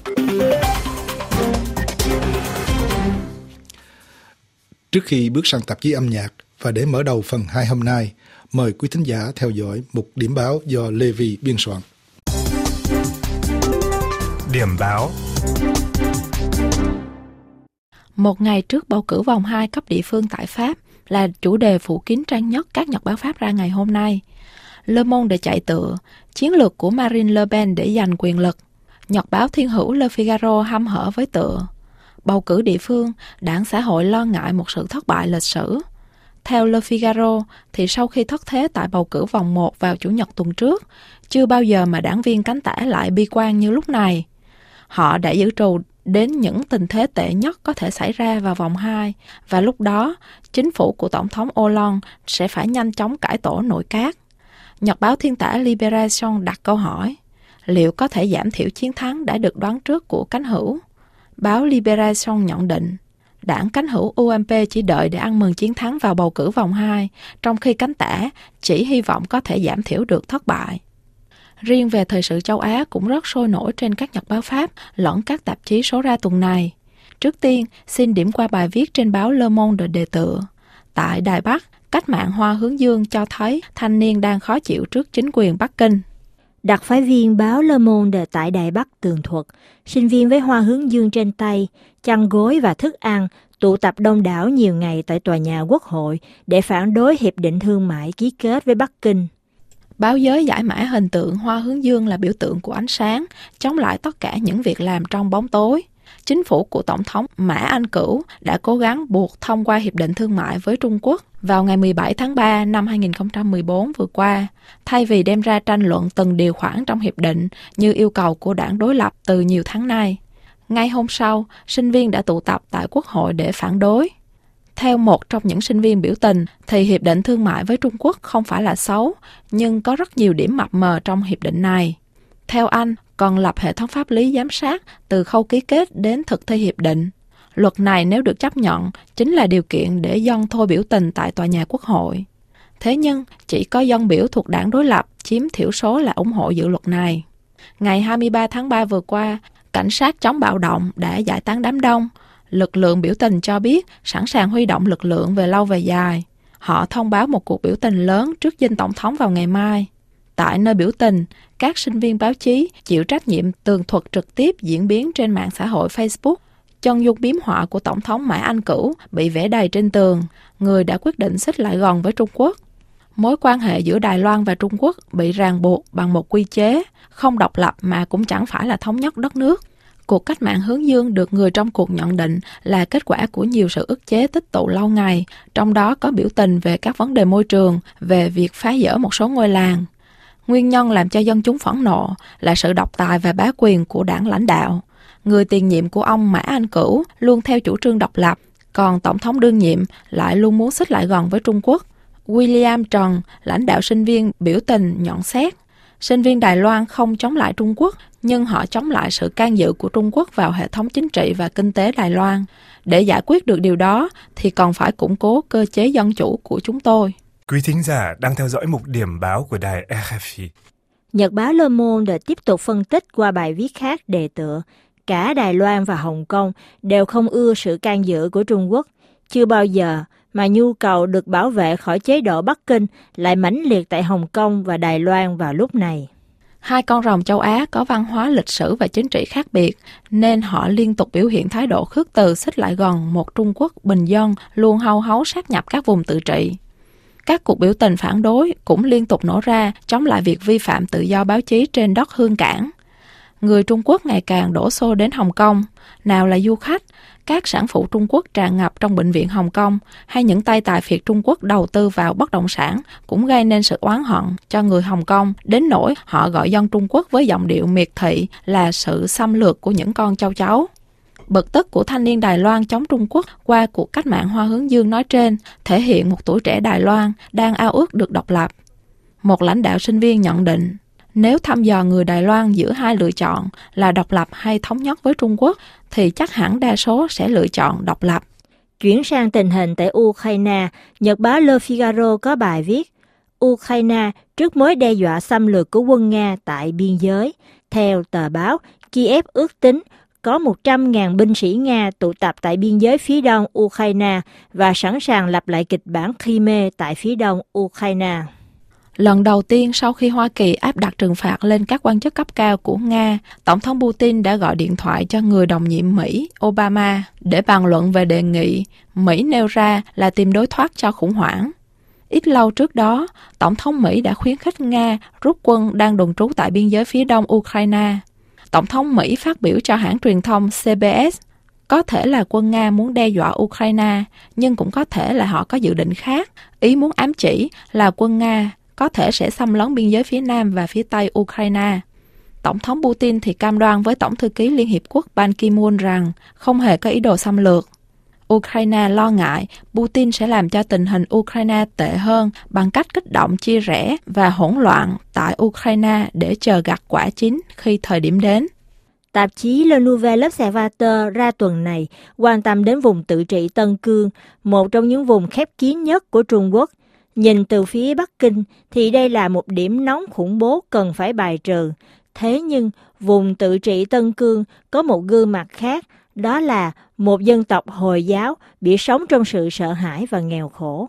Trước khi bước sang tạp chí âm nhạc và để mở đầu phần hai hôm nay, mời quý thính giả theo dõi một điểm báo do Lê Vi biên soạn. Điểm báo. Một ngày trước bầu cử vòng hai cấp địa phương tại Pháp là chủ đề phủ kín trang nhất các nhật báo Pháp ra ngày hôm nay. Le Monde chạy tựa, chiến lược của Marine Le Pen để giành quyền lực. Nhật báo thiên hữu Le Figaro hăm hở với tựa, bầu cử địa phương, đảng xã hội lo ngại một sự thất bại lịch sử. Theo Le Figaro, thì sau khi thất thế tại bầu cử vòng một vào Chủ nhật tuần trước, chưa bao giờ mà đảng viên cánh tả lại bi quan như lúc này. Họ đã dự trù đến những tình thế tệ nhất có thể xảy ra vào vòng hai, và lúc đó, chính phủ của Tổng thống Hollande sẽ phải nhanh chóng cải tổ nội các. Nhật báo thiên tả Libération đặt câu hỏi, liệu có thể giảm thiểu chiến thắng đã được đoán trước của cánh hữu? Báo Libération nhận định, đảng cánh hữu U M P chỉ đợi để ăn mừng chiến thắng vào bầu cử vòng hai, trong khi cánh tả chỉ hy vọng có thể giảm thiểu được thất bại. Riêng về thời sự châu Á cũng rất sôi nổi trên các nhật báo Pháp lẫn các tạp chí số ra tuần này. Trước tiên, xin điểm qua bài viết trên báo Le Monde đề tựa. Tại Đài Bắc, cách mạng Hoa Hướng Dương cho thấy thanh niên đang khó chịu trước chính quyền Bắc Kinh. Đặc phái viên báo Le Monde tại Đài Bắc tường thuật, sinh viên với hoa hướng dương trên tay, chăn gối và thức ăn tụ tập đông đảo nhiều ngày tại tòa nhà Quốc hội để phản đối hiệp định thương mại ký kết với Bắc Kinh. Báo Giới giải mã hình tượng hoa hướng dương là biểu tượng của ánh sáng, chống lại tất cả những việc làm trong bóng tối. Chính phủ của Tổng thống Mã Anh Cửu đã cố gắng buộc thông qua hiệp định thương mại với Trung Quốc vào ngày mười bảy tháng ba năm hai nghìn không trăm mười bốn vừa qua, thay vì đem ra tranh luận từng điều khoản trong hiệp định như yêu cầu của đảng đối lập từ nhiều tháng nay. Ngay hôm sau, sinh viên đã tụ tập tại Quốc hội để phản đối. Theo một trong những sinh viên biểu tình, thì hiệp định thương mại với Trung Quốc không phải là xấu, nhưng có rất nhiều điểm mập mờ trong hiệp định này. Theo anh, còn lập hệ thống pháp lý giám sát từ khâu ký kết đến thực thi hiệp định. Luật này nếu được chấp nhận, chính là điều kiện để dân thôi biểu tình tại tòa nhà Quốc hội. Thế nhưng, chỉ có dân biểu thuộc đảng đối lập chiếm thiểu số là ủng hộ dự luật này. Ngày hai mươi ba tháng ba vừa qua, cảnh sát chống bạo động đã giải tán đám đông. Lực lượng biểu tình cho biết sẵn sàng huy động lực lượng về lâu về dài. Họ thông báo một cuộc biểu tình lớn trước dinh tổng thống vào ngày mai. Tại nơi biểu tình, các sinh viên báo chí chịu trách nhiệm tường thuật trực tiếp diễn biến trên mạng xã hội Facebook. Chân dung biếm họa của Tổng thống Mã Anh Cửu bị vẽ đầy trên tường, người đã quyết định xích lại gần với Trung Quốc. Mối quan hệ giữa Đài Loan và Trung Quốc bị ràng buộc bằng một quy chế, không độc lập mà cũng chẳng phải là thống nhất đất nước. Cuộc cách mạng hướng dương được người trong cuộc nhận định là kết quả của nhiều sự ức chế tích tụ lâu ngày, trong đó có biểu tình về các vấn đề môi trường, về việc phá dỡ một số ngôi làng. Nguyên nhân làm cho dân chúng phẫn nộ là sự độc tài và bá quyền của đảng lãnh đạo. Người tiền nhiệm của ông Mã Anh Cửu luôn theo chủ trương độc lập, còn Tổng thống đương nhiệm lại luôn muốn xích lại gần với Trung Quốc. William Trần, lãnh đạo sinh viên biểu tình nhận xét, sinh viên Đài Loan không chống lại Trung Quốc, nhưng họ chống lại sự can dự của Trung Quốc vào hệ thống chính trị và kinh tế Đài Loan. Để giải quyết được điều đó thì còn phải củng cố cơ chế dân chủ của chúng tôi. Quý thính giả đang theo dõi mục điểm báo của đài rờ ép i. Nhật báo Le Monde tiếp tục phân tích qua bài viết khác đề tựa, cả Đài Loan và Hồng Kông đều không ưa sự can dự của Trung Quốc. Chưa bao giờ mà nhu cầu được bảo vệ khỏi chế độ Bắc Kinh lại mãnh liệt tại Hồng Kông và Đài Loan vào lúc này. Hai con rồng châu Á có văn hóa lịch sử và chính trị khác biệt, nên họ liên tục biểu hiện thái độ khước từ xích lại gần một Trung Quốc bình dân luôn hau háu sát nhập các vùng tự trị. Các cuộc biểu tình phản đối cũng liên tục nổ ra chống lại việc vi phạm tự do báo chí trên đất Hương Cảng. Người Trung Quốc ngày càng đổ xô đến Hồng Kông, nào là du khách, các sản phụ Trung Quốc tràn ngập trong bệnh viện Hồng Kông hay những tay tài phiệt Trung Quốc đầu tư vào bất động sản cũng gây nên sự oán hận cho người Hồng Kông, đến nỗi họ gọi dân Trung Quốc với giọng điệu miệt thị là sự xâm lược của những con châu chấu. Bực tức của thanh niên Đài Loan chống Trung Quốc qua cuộc cách mạng Hoa Hướng Dương nói trên thể hiện một tuổi trẻ Đài Loan đang ao ước được độc lập. Một lãnh đạo sinh viên nhận định, nếu thăm dò người Đài Loan giữa hai lựa chọn là độc lập hay thống nhất với Trung Quốc, thì chắc hẳn đa số sẽ lựa chọn độc lập. Chuyển sang tình hình tại Ukraine, Nhật báo Le Figaro có bài viết Ukraine trước mối đe dọa xâm lược của quân Nga tại biên giới. Theo tờ báo, Kiev ước tính có một trăm nghìn binh sĩ Nga tụ tập tại biên giới phía đông Ukraine và sẵn sàng lặp lại kịch bản Crimea tại phía đông Ukraine. Lần đầu tiên sau khi Hoa Kỳ áp đặt trừng phạt lên các quan chức cấp cao của Nga, Tổng thống Putin đã gọi điện thoại cho người đồng nhiệm Mỹ Obama để bàn luận về đề nghị Mỹ nêu ra là tìm đối thoại cho khủng hoảng. Ít lâu trước đó, Tổng thống Mỹ đã khuyến khích Nga rút quân đang đồn trú tại biên giới phía đông Ukraine. Tổng thống Mỹ phát biểu cho hãng truyền thông xê bê ét, có thể là quân Nga muốn đe dọa Ukraine, nhưng cũng có thể là họ có dự định khác. Ý muốn ám chỉ là quân Nga có thể sẽ xâm lấn biên giới phía nam và phía tây Ukraine. Tổng thống Putin thì cam đoan với Tổng thư ký Liên Hiệp Quốc Ban Ki-moon rằng không hề có ý đồ xâm lược. Ukraine lo ngại Putin sẽ làm cho tình hình Ukraine tệ hơn bằng cách kích động chia rẽ và hỗn loạn tại Ukraine để chờ gặt quả chín khi thời điểm đến. Tạp chí Le Nouvel Observateur ra tuần này quan tâm đến vùng tự trị Tân Cương, một trong những vùng khép kín nhất của Trung Quốc. Nhìn từ phía Bắc Kinh thì đây là một điểm nóng khủng bố cần phải bài trừ. Thế nhưng vùng tự trị Tân Cương có một gương mặt khác, đó là một dân tộc Hồi giáo bị sống trong sự sợ hãi và nghèo khổ.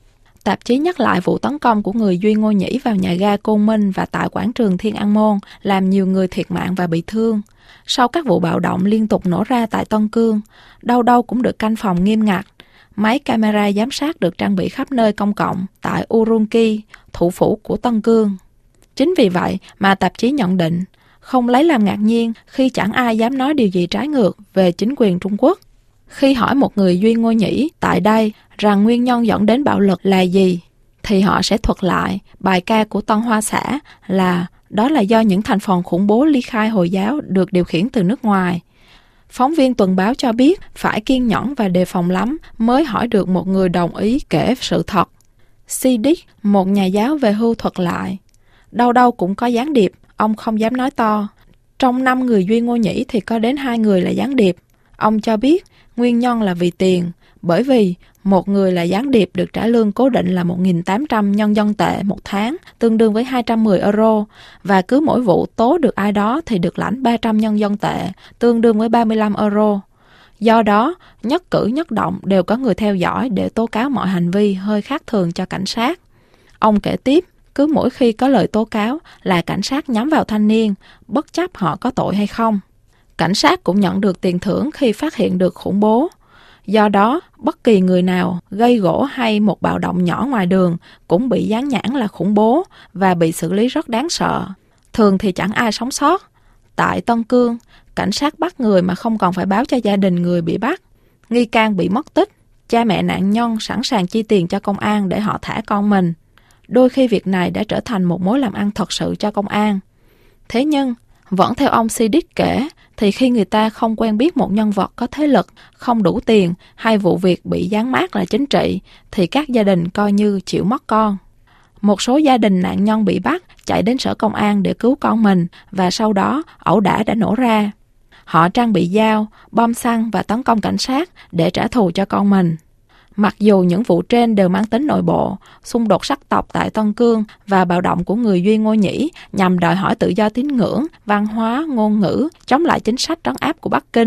Tạp chí nhắc lại vụ tấn công của người Duy Ngô Nhĩ vào nhà ga Côn Minh và tại quảng trường Thiên An Môn, làm nhiều người thiệt mạng và bị thương. Sau các vụ bạo động liên tục nổ ra tại Tân Cương, đâu đâu cũng được canh phòng nghiêm ngặt. Máy camera giám sát được trang bị khắp nơi công cộng tại Urumqi, thủ phủ của Tân Cương. Chính vì vậy mà tạp chí nhận định, không lấy làm ngạc nhiên khi chẳng ai dám nói điều gì trái ngược về chính quyền Trung Quốc. Khi hỏi một người Duy Ngô Nhĩ tại đây rằng nguyên nhân dẫn đến bạo lực là gì, thì họ sẽ thuật lại bài ca của Tân Hoa Xã là đó là do những thành phần khủng bố ly khai Hồi giáo được điều khiển từ nước ngoài. Phóng viên tuần báo cho biết phải kiên nhẫn và đề phòng lắm mới hỏi được một người đồng ý kể sự thật. Siddiq, một nhà giáo về hưu thuật lại, đâu đâu cũng có gián điệp, ông không dám nói to. Trong năm người Duy Ngô Nhĩ thì có đến hai người là gián điệp. Ông cho biết nguyên nhân là vì tiền, bởi vì một người là gián điệp được trả lương cố định là một nghìn tám trăm nhân dân tệ một tháng, tương đương với hai trăm mười euro, và cứ mỗi vụ tố được ai đó thì được lãnh ba trăm nhân dân tệ, tương đương với ba mươi lăm euro. Do đó, nhất cử nhất động đều có người theo dõi để tố cáo mọi hành vi hơi khác thường cho cảnh sát. Ông kể tiếp, cứ mỗi khi có lời tố cáo là cảnh sát nhắm vào thanh niên, bất chấp họ có tội hay không. Cảnh sát cũng nhận được tiền thưởng khi phát hiện được khủng bố. Do đó, bất kỳ người nào gây gổ hay một bạo động nhỏ ngoài đường cũng bị dán nhãn là khủng bố và bị xử lý rất đáng sợ. Thường thì chẳng ai sống sót. Tại Tân Cương, cảnh sát bắt người mà không còn phải báo cho gia đình người bị bắt. Nghi can bị mất tích, cha mẹ nạn nhân sẵn sàng chi tiền cho công an để họ thả con mình. Đôi khi việc này đã trở thành một mối làm ăn thật sự cho công an. Thế nhưng, vẫn theo ông Siddiq kể, thì khi người ta không quen biết một nhân vật có thế lực, không đủ tiền hay vụ việc bị dán mác là chính trị, thì các gia đình coi như chịu mất con. Một số gia đình nạn nhân bị bắt chạy đến sở công an để cứu con mình và sau đó ẩu đả đã nổ ra. Họ trang bị dao, bom xăng và tấn công cảnh sát để trả thù cho con mình. Mặc dù những vụ trên đều mang tính nội bộ, xung đột sắc tộc tại Tân Cương và bạo động của người Duy Ngô Nhĩ nhằm đòi hỏi tự do tín ngưỡng, văn hóa, ngôn ngữ, chống lại chính sách trấn áp của Bắc Kinh.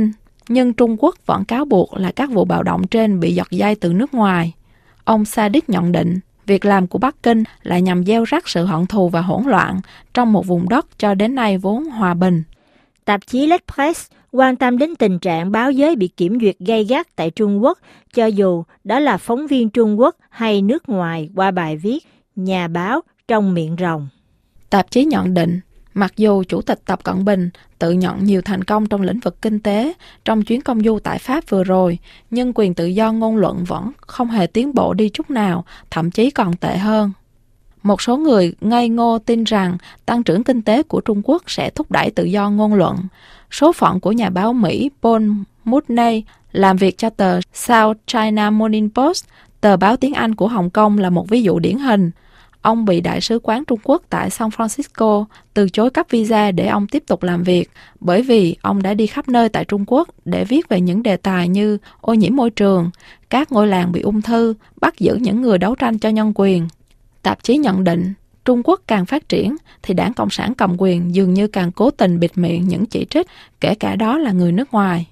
nhưng Trung Quốc vẫn cáo buộc là các vụ bạo động trên bị giật dây từ nước ngoài. Ông Sadiq nhận định, việc làm của Bắc Kinh là nhằm gieo rắc sự hận thù và hỗn loạn trong một vùng đất cho đến nay vốn hòa bình. Tạp chí L'Express quan tâm đến tình trạng báo giới bị kiểm duyệt gay gắt tại Trung Quốc, cho dù đó là phóng viên Trung Quốc hay nước ngoài qua bài viết "Nhà báo trong miệng rồng". Tạp chí nhận định, mặc dù Chủ tịch Tập Cận Bình tự nhận nhiều thành công trong lĩnh vực kinh tế trong chuyến công du tại Pháp vừa rồi, nhưng quyền tự do ngôn luận vẫn không hề tiến bộ đi chút nào, thậm chí còn tệ hơn. Một số người ngây ngô tin rằng tăng trưởng kinh tế của Trung Quốc sẽ thúc đẩy tự do ngôn luận. Số phận của nhà báo Mỹ Paul Mooney làm việc cho tờ South China Morning Post, tờ báo tiếng Anh của Hồng Kông, là một ví dụ điển hình. Ông bị Đại sứ quán Trung Quốc tại San Francisco từ chối cấp visa để ông tiếp tục làm việc, bởi vì ông đã đi khắp nơi tại Trung Quốc để viết về những đề tài như ô nhiễm môi trường, các ngôi làng bị ung thư, bắt giữ những người đấu tranh cho nhân quyền. Tạp chí nhận định, Trung Quốc càng phát triển thì đảng Cộng sản cầm quyền dường như càng cố tình bịt miệng những chỉ trích, kể cả đó là người nước ngoài.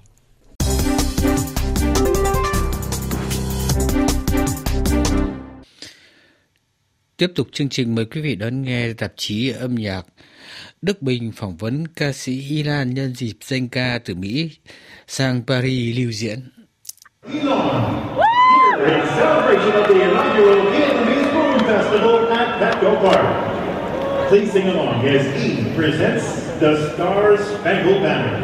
Tiếp tục chương trình, mời quý vị đón nghe tạp chí âm nhạc Đức Bình phỏng vấn ca sĩ Ilan nhân dịp danh ca từ Mỹ sang Paris lưu diễn. Please sing along as E presents the Star Spangled Banner.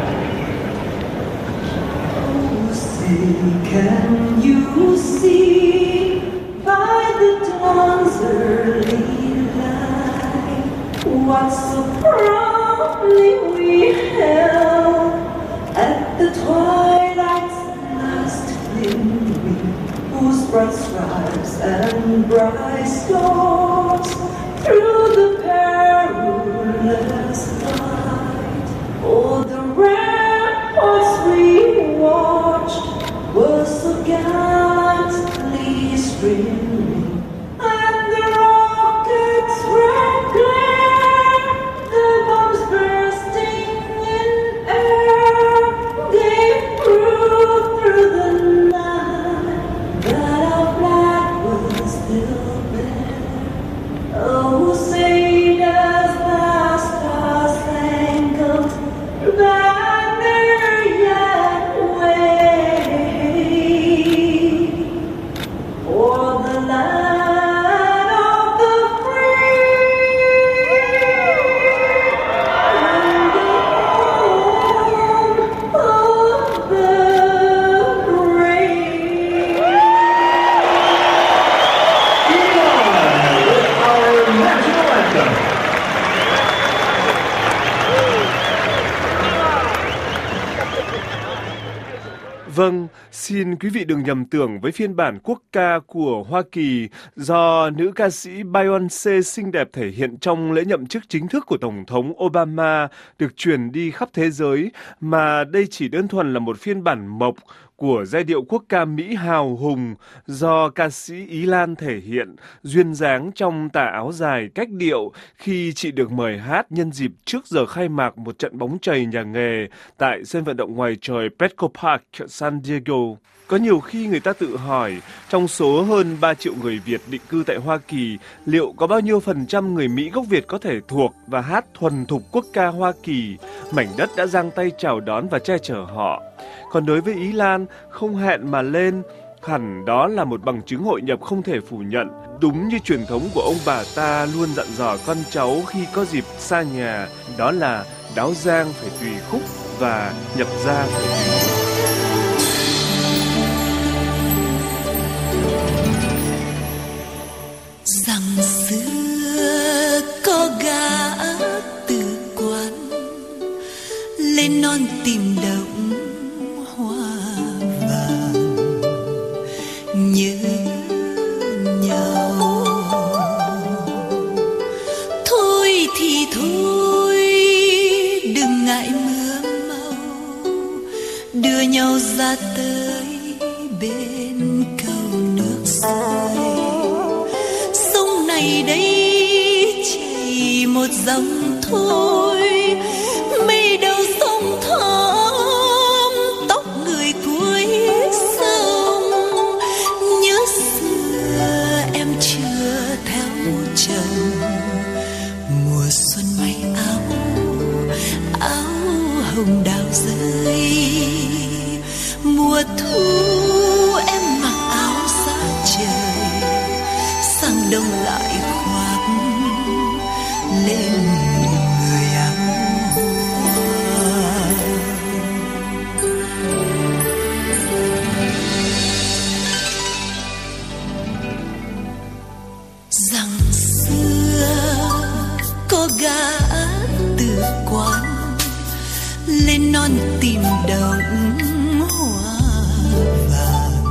Oh, see, can you see by the dawn's early light what so proudly we held at the twilight's last gleaming, whose bright stripes and bright stars through the perilous night, oh, the ramparts we watched were so gallantly streaming, and the rockets' red glare, the bombs bursting in air, gave proof through the night that our flag was still there. Oh, say does the star-spangled banner yet wave o'er the land of the free and the home of the brave? Vâng, xin quý vị đừng nhầm tưởng với phiên bản quốc ca của Hoa Kỳ do nữ ca sĩ Beyoncé xinh đẹp thể hiện trong lễ nhậm chức chính thức của Tổng thống Obama được truyền đi khắp thế giới, mà đây chỉ đơn thuần là một phiên bản mộc của giai điệu quốc ca Mỹ hào hùng do ca sĩ Ý Lan thể hiện, duyên dáng trong tà áo dài cách điệu khi chị được mời hát nhân dịp trước giờ khai mạc một trận bóng chày nhà nghề tại sân vận động ngoài trời Petco Park, San Diego. Có nhiều khi người ta tự hỏi, trong số hơn ba triệu người Việt định cư tại Hoa Kỳ, liệu có bao nhiêu phần trăm người Mỹ gốc Việt có thể thuộc và hát thuần thục quốc ca Hoa Kỳ, mảnh đất đã giang tay chào đón và che chở họ. Còn đối với Ý Lan, không hẹn mà lên, hẳn đó là một bằng chứng hội nhập không thể phủ nhận. Đúng như truyền thống của ông bà ta luôn dặn dò con cháu khi có dịp xa nhà, đó là đáo giang phải tùy khúc và nhập gia phải tùy khúc. Rằng xưa có gã từ quán lên non tìm đậu hoa vàng, nhớ nhau. Thôi thì thôi, đừng ngại mưa mau, đưa nhau ra tới bên cầu nước sôi. Sông này đây chảy một dòng thôi, mây đầu sông thẳm đông lại khoác lên người áo hoa. Rằng xưa có gã từ quán lên non tìm đồng hoa vàng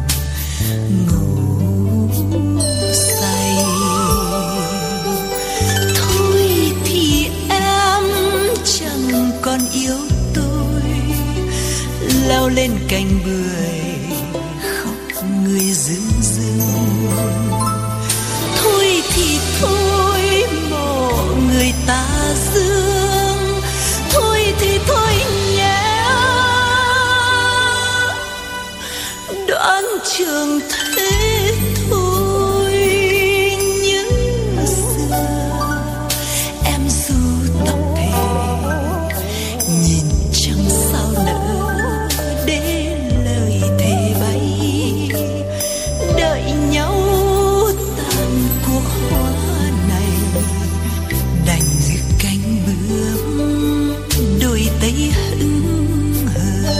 ngủ say. Thôi thì em chẳng còn yêu tôi, leo lên cành bưởi khóc người rưng rưng. Thôi thì thôi mộ người ta dương, thôi thì thôi nhé đoạn trường thế thôi. Những xưa em ru tóc thề nhìn trăng sao nở để lời thề bay, đợi nhau tàn cuộc hoa này đành cánh bướm đôi tay hững hờ.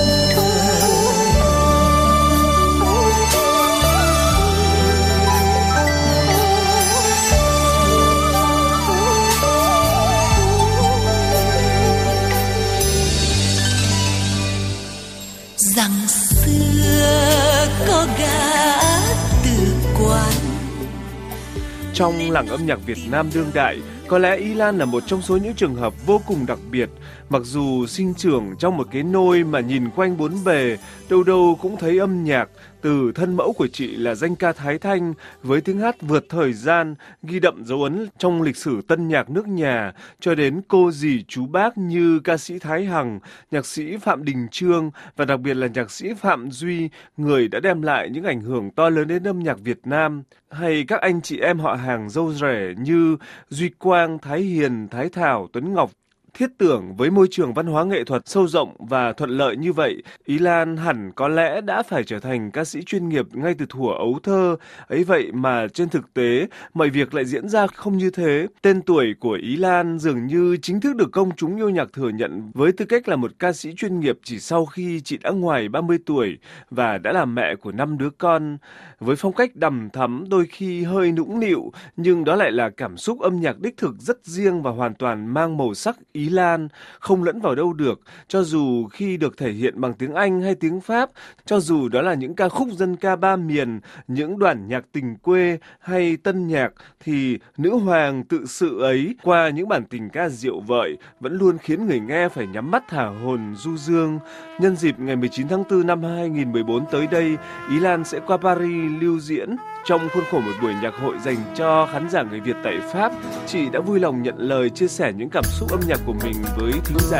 Rằng xưa có gã từ quán. Trong làng âm nhạc Việt Nam đương đại, có lẽ Y Lan là một trong số những trường hợp vô cùng đặc biệt. Mặc dù sinh trưởng trong một cái nôi mà nhìn quanh bốn bề, đâu đâu cũng thấy âm nhạc, từ thân mẫu của chị là danh ca Thái Thanh với tiếng hát vượt thời gian, ghi đậm dấu ấn trong lịch sử tân nhạc nước nhà, cho đến cô dì chú bác như ca sĩ Thái Hằng, nhạc sĩ Phạm Đình Chương và đặc biệt là nhạc sĩ Phạm Duy, người đã đem lại những ảnh hưởng to lớn đến âm nhạc Việt Nam. Hay các anh chị em họ hàng dâu rẻ như Duy Quang, Thái Hiền, Thái Thảo, Tuấn Ngọc. Thiết tưởng với môi trường văn hóa nghệ thuật sâu rộng và thuận lợi như vậy, Y Lan hẳn có lẽ đã phải trở thành ca sĩ chuyên nghiệp ngay từ thuở ấu thơ. Ấy vậy mà trên thực tế, mọi việc lại diễn ra không như thế. Tên tuổi của Y Lan dường như chính thức được công chúng yêu nhạc thừa nhận với tư cách là một ca sĩ chuyên nghiệp chỉ sau khi chị đã ngoài ba mươi tuổi và đã là mẹ của năm đứa con. Với phong cách đằm thắm, đôi khi hơi nũng nịu, nhưng đó lại là cảm xúc âm nhạc đích thực rất riêng và hoàn toàn mang màu sắc Y Lan, không lẫn vào đâu được, cho dù khi được thể hiện bằng tiếng Anh hay tiếng Pháp, cho dù đó là những ca khúc dân ca ba miền, những đoàn nhạc tình quê hay tân nhạc, thì nữ hoàng tự sự ấy qua những bản tình ca diệu vợi vẫn luôn khiến người nghe phải nhắm mắt thả hồn du dương. Nhân dịp ngày mười chín tháng tư năm hai nghìn không trăm mười bốn tới đây, Y Lan sẽ qua Paris lưu diễn. Trong khuôn khổ một buổi nhạc hội dành cho khán giả người Việt tại Pháp, chị đã vui lòng nhận lời chia sẻ những cảm xúc âm nhạc của mình với thính giả.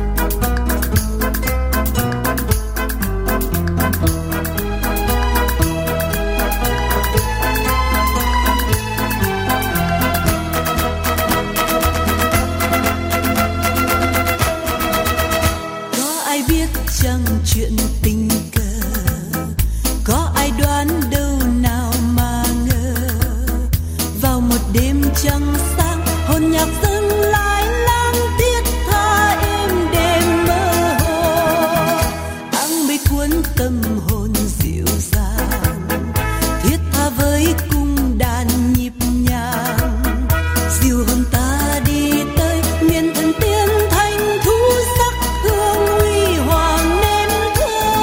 Có ai biết chăng chuyện tình cờ, có ai đoán đâu nào mà ngờ, vào một đêm trăng sáng hồn nhạc dâng lại lang thiết tha êm đềm mơ hồ, áng mây cuốn tâm hồn dịu dàng, thiết tha với cung đàn nhịp nhàng, dìu hồn ta đi tới miền thần tiên thanh thú sắc hương huy hoàng nên thơ.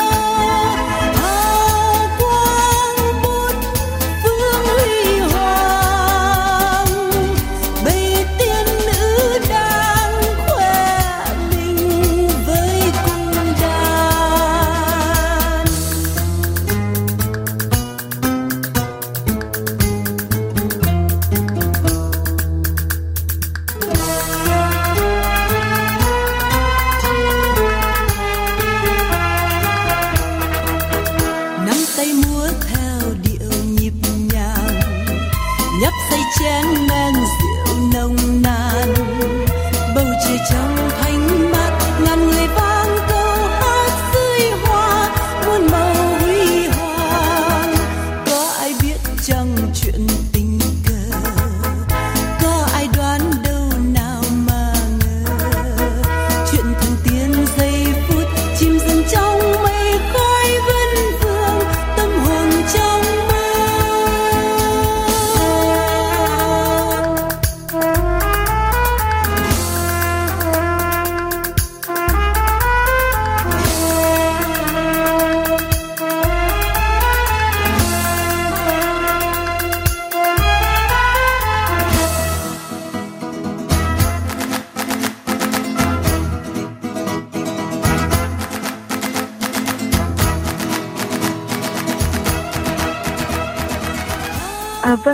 Hào quang bút phương huy hoàng, bầy tiên nữ đang khoe mình với cung đàn. Nắm tay múa theo điệu nhịp nhàng, nhấp say chén men rượu nồng nàn, bầu trời trong thanh mát ngàn người vang câu hát dưới hoa muôn màu huy hoàng. Có ai biết chăng chuyện tình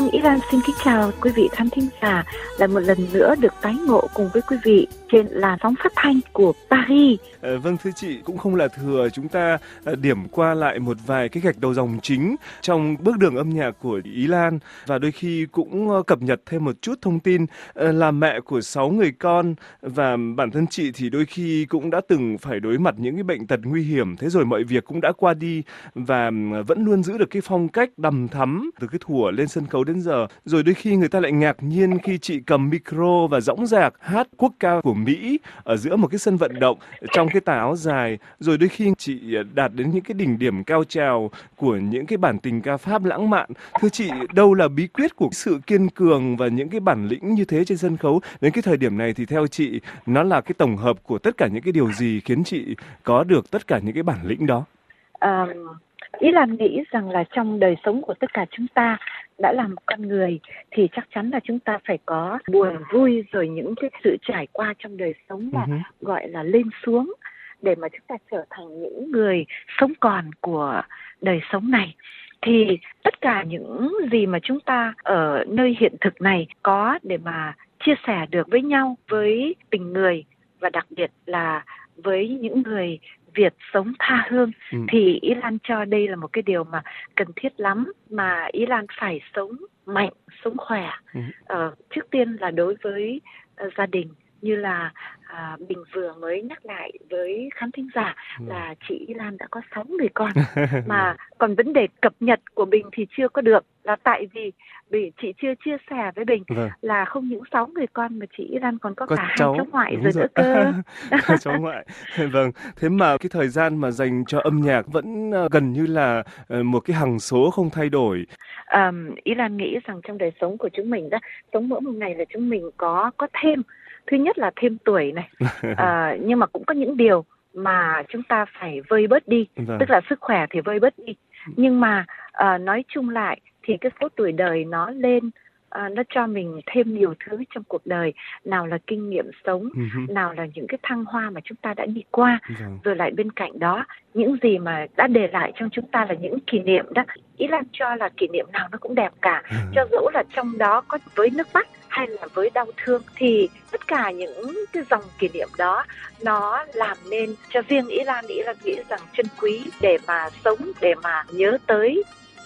Vâng, Ý Lan xin kính chào quý vị khán thính giả, lại một lần nữa được tái ngộ cùng với quý vị trên làn sóng phát thanh của Paris. À, vâng thưa chị, cũng không là thừa chúng ta à, điểm qua lại một vài cái gạch đầu dòng chính trong bước đường âm nhạc của Ý Lan, và đôi khi cũng cập nhật thêm một chút thông tin. À, là mẹ của sáu người con và bản thân chị thì đôi khi cũng đã từng phải đối mặt những cái bệnh tật nguy hiểm, thế rồi mọi việc cũng đã qua đi và vẫn luôn giữ được cái phong cách đằm thắm từ cái thuở lên sân khấu đến giờ. Rồi đôi khi người ta lại ngạc nhiên khi chị cầm micro và dõng dạc hát quốc ca của Mỹ ở giữa một cái sân vận động trong cái tà áo dài. Rồi đôi khi chị đạt đến những cái đỉnh điểm cao trào của những cái bản tình ca Pháp lãng mạn. Thưa chị, đâu là bí quyết của sự kiên cường và những cái bản lĩnh như thế trên sân khấu? Đến cái thời điểm này thì theo chị, nó là cái tổng hợp của tất cả những cái điều gì khiến chị có được tất cả những cái bản lĩnh đó? À, Ý Lan nghĩ rằng là trong đời sống của tất cả chúng ta, đã là một con người thì chắc chắn là chúng ta phải có buồn vui, rồi những cái sự trải qua trong đời sống mà uh-huh. gọi là lên xuống, để mà chúng ta trở thành những người sống còn của đời sống này. Thì tất cả những gì mà chúng ta ở nơi hiện thực này có để mà chia sẻ được với nhau, với tình người và đặc biệt là với những người Việt sống tha hương, ừ. thì Ý Lan cho đây là một cái điều mà cần thiết lắm, mà Ý Lan phải sống mạnh, sống khỏe. Ừ. Ờ, trước tiên là đối với uh, gia đình, như là à, Bình vừa mới nhắc lại với khán thính giả ừ. là chị Ý Lan đã có sáu người con, mà còn vấn đề cập nhật của Bình thì chưa có được, là tại vì vì chị chưa chia sẻ với Bình vâng. là không những sáu người con mà chị Ý Lan còn có, có cả cháu. hai cháu ngoại rồi, rồi nữa cơ. Cháu ngoại. Vâng, thế mà cái thời gian mà dành cho âm nhạc vẫn gần như là một cái hằng số không thay đổi. À, Ý Lan nghĩ rằng trong đời sống của chúng mình đó, sống mỗi một ngày là chúng mình có có thêm. Thứ nhất là thêm tuổi này, à, nhưng mà cũng có những điều mà chúng ta phải vơi bớt đi, vâng. tức là sức khỏe thì vơi bớt đi. Nhưng mà à, nói chung lại thì cái số tuổi đời nó lên, à, nó cho mình thêm nhiều thứ trong cuộc đời. Nào là kinh nghiệm sống, uh-huh. nào là những cái thăng hoa mà chúng ta đã đi qua. Uh-huh. Rồi lại bên cạnh đó, những gì mà đã để lại trong chúng ta là những kỷ niệm đó. Ý Lan cho là kỷ niệm nào nó cũng đẹp cả. Uh-huh. Cho dẫu là trong đó có với nước mắt hay là với đau thương, thì tất cả những cái dòng kỷ niệm đó nó làm nên cho riêng Ý Lan, Ý Lan nghĩ rằng trân quý để mà sống, để mà nhớ tới.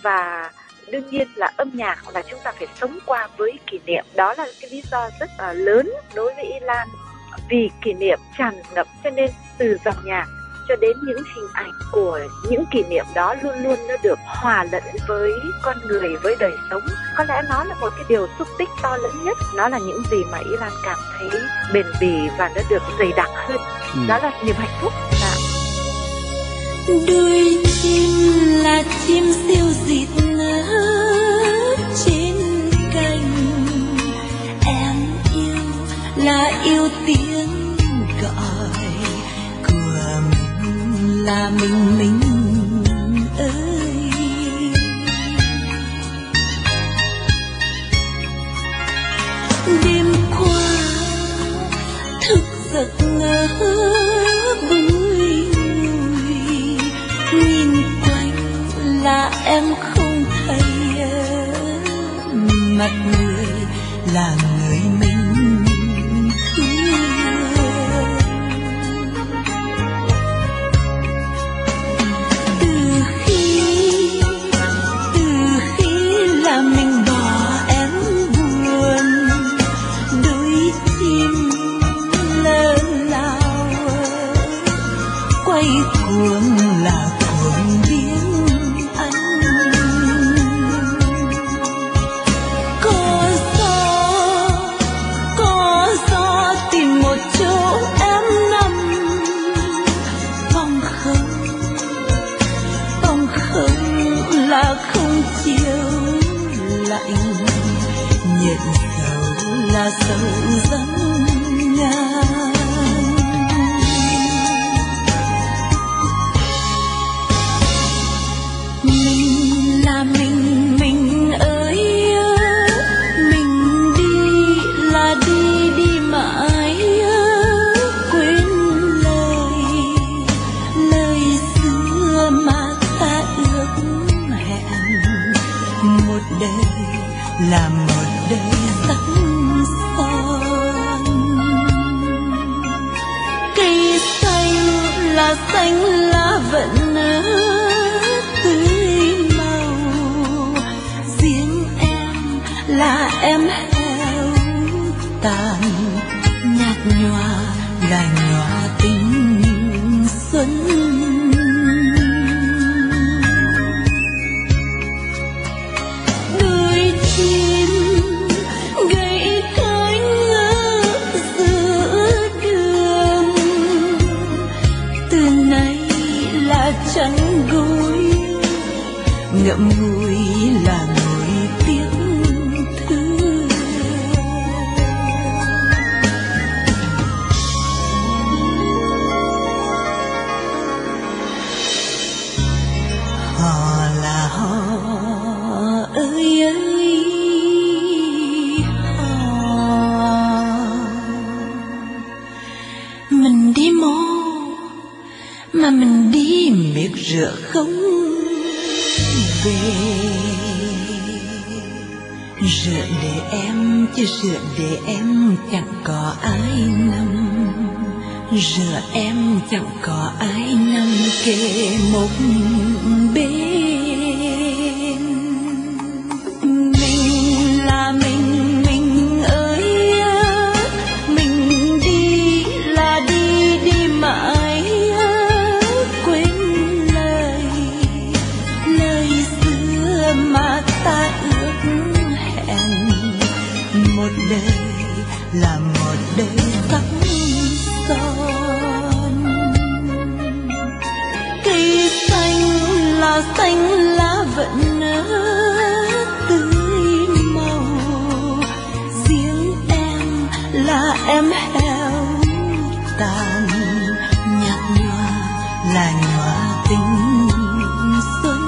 Và đương nhiên là âm nhạc là chúng ta phải sống qua với kỷ niệm. Đó là cái lý do rất là lớn đối với Ý Lan, vì kỷ niệm tràn ngập, cho nên từ dòng nhạc cho đến những hình ảnh của những kỷ niệm đó luôn luôn nó được hòa lẫn với con người, với đời sống. Có lẽ nó là một cái điều xúc tích to lớn nhất. Nó là những gì mà Ý Lan cảm thấy bền bỉ và nó được dày đặc hơn. Ừ. Đó là niềm hạnh phúc. Dạ. Đôi chim là chim siêu dịt trên cành, em yêu là yêu tiếng gọi của là mình mình ơi. Đêm qua thức giấc ngỡ bùi ngùi, nhìn quanh là em không thấy mặt người là người mình thương. Từ khi từ khi là mình bỏ em buồn, đôi chim lơ lao quay cuồng là cuồng biến anh. Có gió, có gió tìm một chỗ em nằm, phòng không, phòng không là không chiều lạnh, nhiệt dầu là dầu dâng ngang. Mình là mình, mình ơi, mình đi là đi đi mãi, quên lời lời xưa mà ta ước hẹn, một đời là một đời sắc son. Cây xanh là xanh lá vẫn tươi màu, riêng em là em héo tàn, nhạt nhòa là nhòa tình xuân. Đôi chim gãy cánh giữa đường, từ nay là chăn gối, ngậm ngùi là ngồi tiếc thương. Họ là họ ơi ơi họ, mình đi mô mà mình đi miệt rửa không về. Rửa để em chứ rửa để em chẳng có ai nằm, rửa em chẳng có ai nằm kề một bên. Mình là mình, mình ơi mình đi là đi đi mãi, quên lời lời xưa mà ta ước hẹn. Một đời là một đời sắc son. Cây xanh là xanh lá vẫn tươi màu, riêng em là em héo tàn, nhạt nhòa là nhòa tình xuân.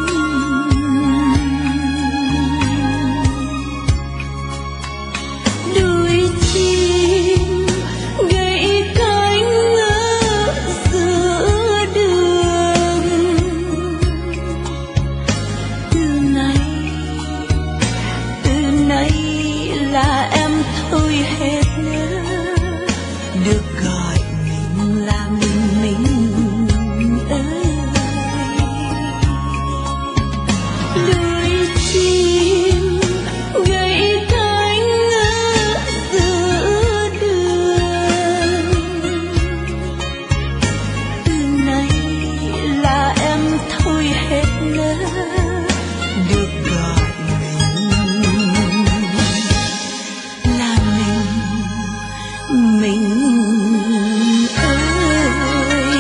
Đôi chim gãy cánh giữa đường, từ nay từ nay là em thôi hết được gọi mình là mình mình ơi. Đôi chim gãy cánh giữa đường, từ nay là em thôi hết được gọi mình là mình mình ơi.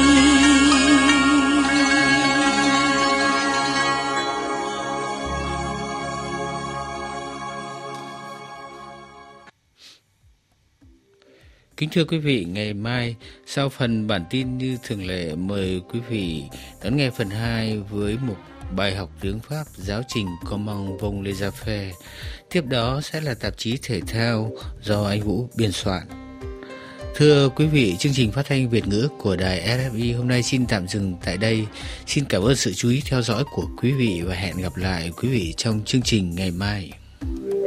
Kính thưa quý vị, ngày mai sau phần bản tin như thường lệ, mời quý vị đón nghe phần hai với một bài học tiếng Pháp giáo trình Comment vont les affaires. Tiếp đó sẽ là tạp chí thể thao do anh Vũ biên soạn. Thưa quý vị, chương trình phát thanh Việt ngữ của đài ép ép i hôm nay xin tạm dừng tại đây. Xin cảm ơn sự chú ý theo dõi của quý vị và hẹn gặp lại quý vị trong chương trình ngày mai.